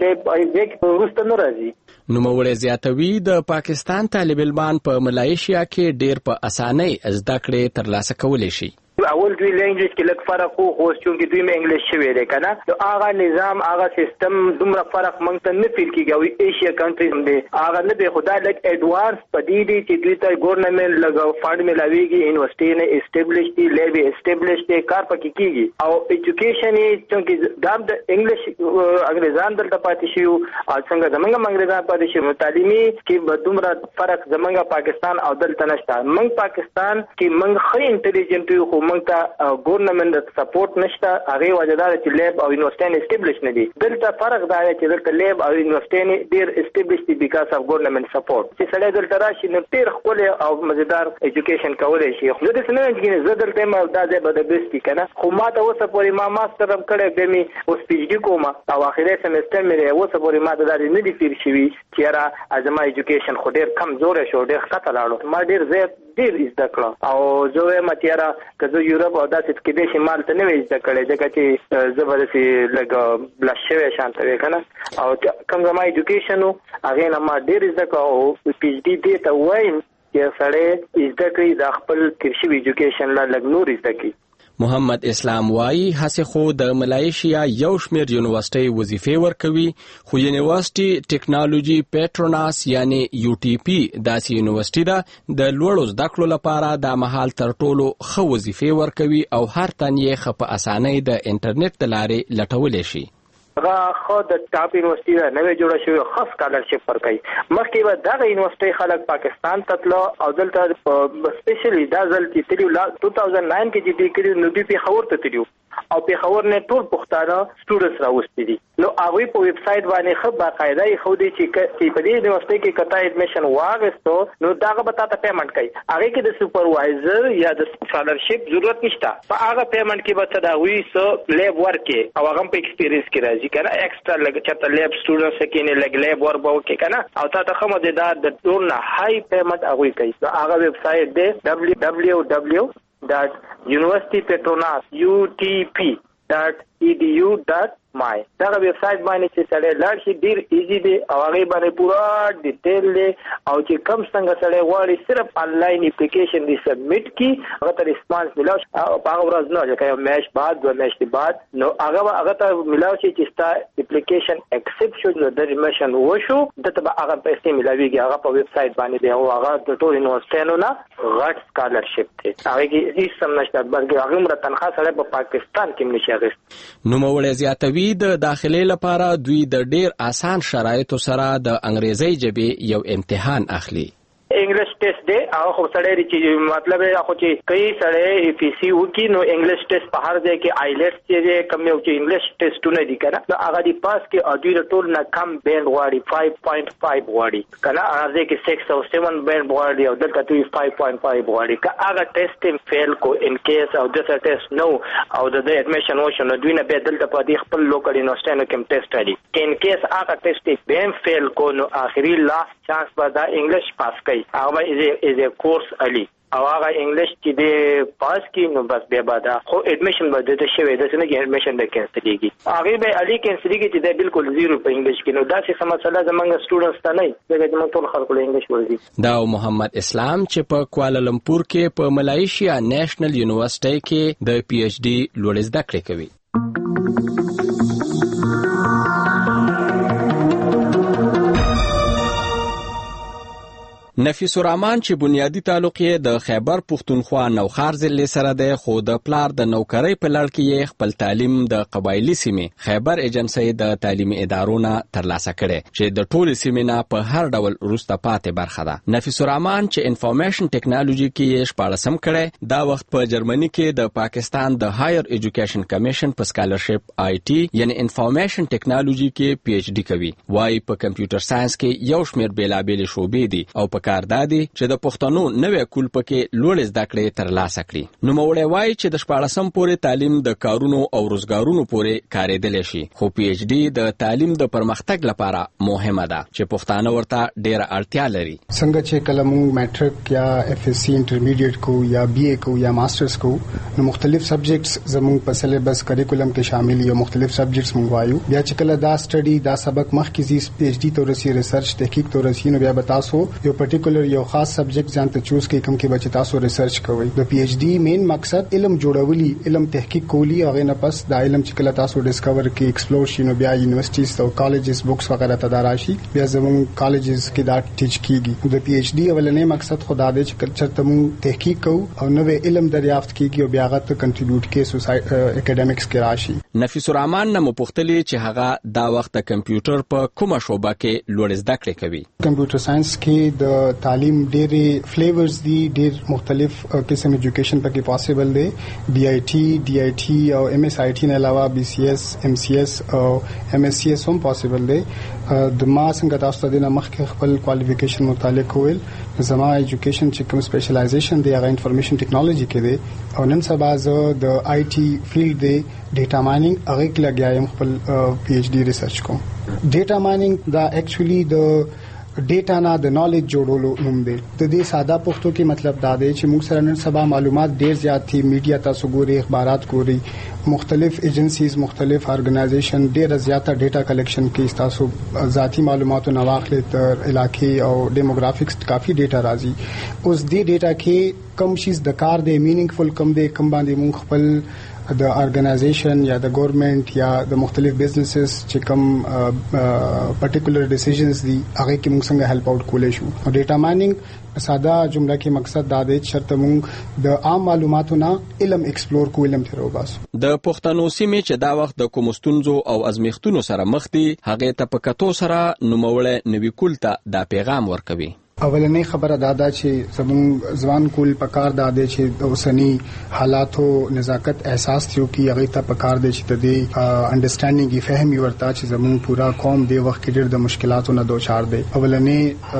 د ورسته نه راځي نو مولوی زیاتوی د پاکستان طالب علمان په ملایشیا کې ډیر په اسانۍ زده کړې ترلاسه کولی شي اول دوی لینګویج کې لږ فرق خو چې دوی مې انګلیش شوی دی کنه نو هغه نظام هغه سیستم دومره فرق مونږ ته نه فیل کیږي او ایشیا کنټریز هم دي هغه نه به خدای لږ ایڈوانس پدې دي چې دوی ته ګورنمنت لګ فاند ملاويږي یونیورسيټي نه اسټابلیش دي لیب اسټابلیش دي کار پکې کیږي او ایجوکیشن چې دام د انګلیش انګریزان دلته پاتې شي او څنګه زمونږ انګریزان پاتې شي تعلیمي کې دومره فرق زمونږ پاکستان او دلته نشته مونږ پاکستان کې مونږ خې انټيليجنت یو مونږ ته ګورنمنت سپورټ نشته هغه وجدار چې لیب او یونیورسيټي اسټابلیش نه دي دلته فرق دا دی چې دلته لیب او یونیورسيټي ډیر اسټابلیش دي بیکاز اف ګورنمنت سپورټ چې سړی دلته راشي نو ډیر خپل او مزیدار ایجوکیشن کولای شي خو د سنن کې زه دلته ما دا ځای به د بیسټی کنه خو ما ته اوسه پورې ما ماستر هم کړی به می اوس پی ایچ ډی کوم او اخیری سمستر مې اوسه پورې ما د دې نه دي فیر شوی چې را ازما ایجوکیشن خو ډیر کمزور شو ډیر خطر لاړو ما ډیر زیات ډیر زده کړم او زه متیرا کزه یورپ او داسې کې د شمال ته نه وځ کړې ځکه چې زبردستي لګ بلشوي شانته کنه او کوم زما ایجوکیشن هغه نه ما ډیر زده کړم پی ایچ ډی دې ته وایم چې سړی زده کوي د خپل کرشي ایجوکیشن لا لګ نور زده کوي محمد اسلام وايي هڅه خو د ملایشیا یو شمیر یونیورسيټي وظیفې ورکوي خو یونیورسيټي ټیکنالوژي پیټروناس یعنی یو ټي پی داسې یونیورسيټي ده د لوړو زده کړو لپاره د مهال تر ټولو ښه وظیفې ورکوي او هر تن یې ښه په اسانۍ د انټرنیټ د لارې لټولی شي هغه خو د ټاپ یونیورسيټي نه جوړه شوی خاص سکالرشپ ورکړي مخکې به دغه یونیورسيټي خلک پاکستان ته تلو او دلته سپیشلی دا ځل چې تلو 2009 کې چې د کړي نو دی په خبر ته تلو او په خبر نه ټول پښتانه سټوډنټس راوستي دي نو هغه په ویب سټ باندې خو باقاعده یې خو دي چې په دې یونیورسيټي کې کته اډمیشن واغستو نو داغه به تاسو پیمنٹ کوي هغه کې د سپروایزر یا د سکالرشپ ضرورت نشته په هغه پیمنٹ کې به تداوی سو لیب ورکې او هغه په ایکسپیرینس کې راځي کنه ایکسترا لګ چته لیب سټوډنټس کې نه لګ لیب ور به وکي کنه او تاسو خو مده دا د ټول نه هاي پیمنٹ هغه کوي هغه ویب سټ دی www.universitypetronas utp.edu.lk مای دا ویب سټ باندې چې سړی لاړ شي ډیر ایزی دی او هغه باندې پورا ډیټیل دی او چې کم څنګه سړی غواړي صرف انلاین اپلیکیشن دی سبمیټ کی هغه ته ریسپانس ملاو او هغه ورځ نه چې میش بعد 2 میش بعد نو هغه ته ملاو شي چې ستا اپلیکیشن ایکسپټ شو د ریمیشن وشو دته هغه پیسې ملاويږي هغه په ویب سټ باندې دی او هغه د ټول یونیورسيټونو نه غټ سکالرشپ دی هغه کې هیڅ سم نشته بلکې هغه مر تنخواه سره په پاکستان کې نشي اغست نو مولې زیاتوي د داخلي لپاره دوی د ډیر آسان شرایطو سره د انګریزي ژبې یو امتحان اخلي انګلیش ټیسټ دی او خو سړی چې مطلب خو چې کئی سړی پی سی وکي نو انګلیش ټیسټ په هر ځای کې آیلټس چې کم یو چې انګلیش ټیسټونه دي کنه نو هغه دی پاس کې ادوی ټول نه کم بینډ غواړي 5.5 غواړي کنه هغه کې 6 او 7 بینډ غواړي او دلته 5.5 غواړي که هغه ټیسټ فیل کو ان کیس او دغه ټیسټ نو او د اډمیشن وشو نو دوی نه به دلته په دې خپل لوکل یونیورسيټي کې ټیسټ لري ان کیس هغه ټیسټ به فیل کو نو اخري لاست چانس به دا انګلیش پاس کوي هغه از ا کورس علی او هغه انګلیش چې د پاس کی نو بس به بعد خو اډمیشن به د شوی د سنګ اډمیشن د کینسلیږي هغه به علی کینسلیږي چې د بالکل زیرو په انګلیش کې نو دا څه مسله زمونږ سټوډنټس ته نه دغه موږ ټول خلکو له انګلیش ورزي دا محمد اسلام چې په کوالالمپور کې په ملایشیا نېشنل یونیورسيټي کې د پی ایچ ډي لوړ زده کړې کوي نفیس الرحمن چې بنیادی تعلق یې د خیبر پښتونخوا نوخار ضلع سره دی خو د پلار د نوکرۍ په لړ کې یې خپل تعلیم د قبایلی سیمې خیبر ایجنسی د تعلیمي ادارو نه ترلاسه کړي چې د ټولو سیمې نه په هر ډول وروسته پاتې برخه ده نفیس الرحمن چې انفارمیشن ټیکنالوژي کې یې 14 کړي دا وخت په جرمني کې د پاکستان د هایر ایجوکیشن کمیشن په سکالرشپ آی ټي یعنی انفارمیشن ټیکنالوژي کې پی ایچ ډي کوي وايي په کمپیوټر ساينس کې یو شمېر بیلابېل شوبې دي او په کار دادي چې د پښتنو نوې کول پکې لوړ زده کړې ترلاسه کړي نو موړې وایي چې د 14 پورې تعلیم د کارونو او روزګارونو پورې کارېدل شي خو پی ایچ ډي د تعلیم د پرمختګ لپاره مهمه ده چې پښتانه ورته ډېره اړتیا لري څنګه چې کله موږ میټرک یا اف اس سی انټرمیډیټ کو یا بی اے کو یا ماسترز کو نو مختلف سبجیکټس زموږ په سلیبس کریکولم کې شامل یو مختلف سبجیکټس موږ وایو بیا چې کله دا سټډي دا سبق مخکې زی پی ایچ ډي تورسي ریسرچ تحقیق تورسي نو بیا بتاسو یو پرټیکولر یو خاص سبجیکټ ځان ته چوز کړئ کوم کې بچ تاسو ریسرچ کوئ د پی ایچ ډي مین مقصد علم جوړولي علم تحقیق کولی هغه نه پس دا علم چې کله تاسو ډیسکور کې ایکسپلور شي نو بیا یونیورسيټیز او کالجز بوکس وغیرہ ته راشي بیا زموږ کالجز کې دا ټیچ کیږي د پی ایچ ډي اولنې مقصد خدا دې چې چرته موږ تحقیق کوو او نوې علم دریافت کیږي او بیا غته کنټریبیوټ کې سوسایټي اکیډمیکس کې راشي نفیس الرحمن نو پوښتلې چې هغه دا وخت د کمپیوټر په کومه شوبه کې لوړ زده کړې کوي کمپیوټر ساينس کې د تعلیم ډېرې فلیورز دي ډېر مختلف قسم ایجوکیشن پکې پاسبل دی بی آی ټي او ایم ایس آی ټي نه علاوه بی سی ایس ایم سی ایس او ایم ایس سی ایس هم پاسبل دی د ما څنګه تاسو ته د مخکې خپل کوالیفیکیشن متعلق ویل زما ایجوکیشن چې کوم سپیشلایزیشن دی هغه انفارمیشن ټیکنالوژي کې دی او نن سبا زه د آی ټي فیلډ دی ډیټا مایننګ هغه کې لګیایم خپل پی ایچ ډي ریسرچ کوم ډیټا مایننګ دا اکچولی د ډیټا نه د نالج جوړولو نوم دی د دې ساده پښتو کې مطلب دا دی چې موږ سره نن سبا معلومات ډیر زیات دي میډیا تاسو ګوري اخبارات ګوري مختلف ایجنسیز مختلف ارګنایزیشن ډیر زیاته ډیټا کلیکشن کې تاسو ذاتی معلوماتو نه واخلې تر علاقې او ډیموګرافکس کافي ډیټا راځي اوس دې ډیټا کې کم شیز د کار دی مینینګفل کم دی کم باندې موږ خپل د ارګنایزیشن یا د ګورنمنت یا د مختلف بزنسز چې کوم پرټیکولر ډیسیژنز دي هغه کې موږ څنګه هیلپ اوټ کولای شو ډیټا مایننګ ساده جمله کې مقصد دا دی چې شرط موږ د عام معلوماتو نه علم ایکسپلور کو علم تر وباسو د پښتنو سیمې چې دا وخت د کومستونزو او ازمیختونو سره مخ دي هغه ته په کتو سره نوموړی نوی کولته دا پیغام ورکوي اولنې خبره دادا چې زمون ځوان کول پکار دادې چې اوسنی حالاتو نزاکت احساس تھیو کی هغه ته پکار دی چې د انډرستانډینګ فهمي ورته چې زمون پورا قوم دی وخت کې ډېر د مشکلاتو نه دوچار دی اولنې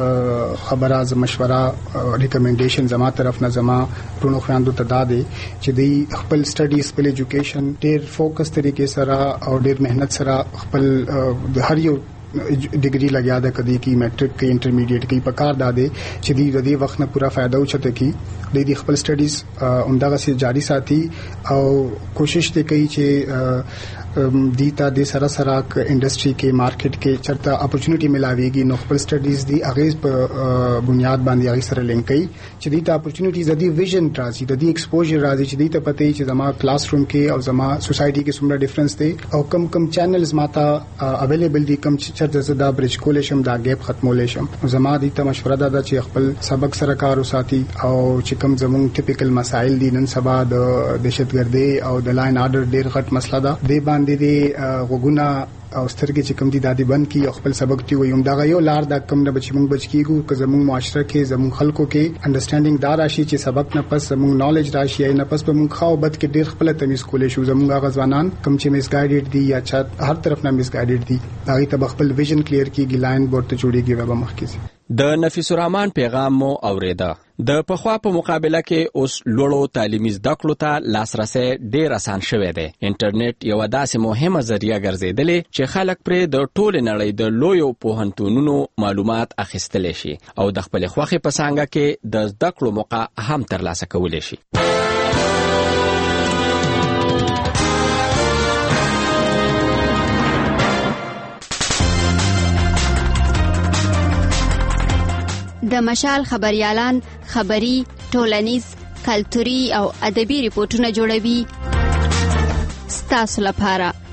خبره ز مشوره ریکمنډیشن زما طرف نه زما پرونو خواندو ته دادې چې دی خپل سټډیز خپل ایجوکیشن ډېر فوکس طریقې سره او ډېر مهنت سره خپل هر یو ډیګري لګیا ده کدي کی میټرک کی انټرمیډیټ کی پکار دادې چې دې وخت نه پورا فائدہ وچته کی د خپل سټډیز همدغه سي جاری ساتي او کوشش ته کوي چې دیتا د سره سره انډستری کې مارکیټ کې چرته اپورچونټی ملاويږي نو خپل سټډیز دی اغیز په بنیاد باندې اغیز سره لینک کوي چې دیتا اپورچونټیز د دې ویژن راځي د دې ایکسپوژر راځي چې دیتا پته چې زما کلاس روم کې او زما سوسايټي کې څومره ډیفرنس دی او کم چینلز ماته اویلیبل دي کم چرته زدا برج کولې شم دا ګیپ ختمولې شم زما دیتا مشوره ده چې خپل سبق سره کار وساتي او چې کوم زموږ ټیپیکل مسائل دي نن سبا د دهشتګردي او د لاین آرډر ډیر غټ مسله ده د باندې د غوګونه او سترګې چې کوم دي د بند کی خپل سبق دی ويم دا یو لار د کم نه بچ کیږو که زموږ معاشره کې زموږ خلکو کې انډرستانډینګ دار راشي چې سبق نه پس زموږ نالج راشي نه پس په موږ خو بد کې ډیر خپل تمیز کولې شو زموږ غزوانان کم چې میس ګایډډ دي یا چې هر طرف نه میس ګایډډ دي هغه ته خپل ویژن کلیر کیږي لاین بورډ ته جوړیږي وبا مخکې د نفیس الرحمن پیغام مو اوریدا د پخوا په مقابله کې اوس لوړو تعلیمي زده کړو ته لاسرسي ډیر آسان شوی دی انټرنیټ یو داسې مهمه ذریعہ ګرځیدلې چې خلک پرې د ټول نړۍ د لویو پوهنتونونو معلومات اخیستلی شي او د خپل خوښې په څانګه کې د زده کړو موقع هم ترلاسه کولی شي د مشال خبريالان خبري ټولنیز کلتوري او ادبي ریپورتونه جوړوي ستاسو لپاره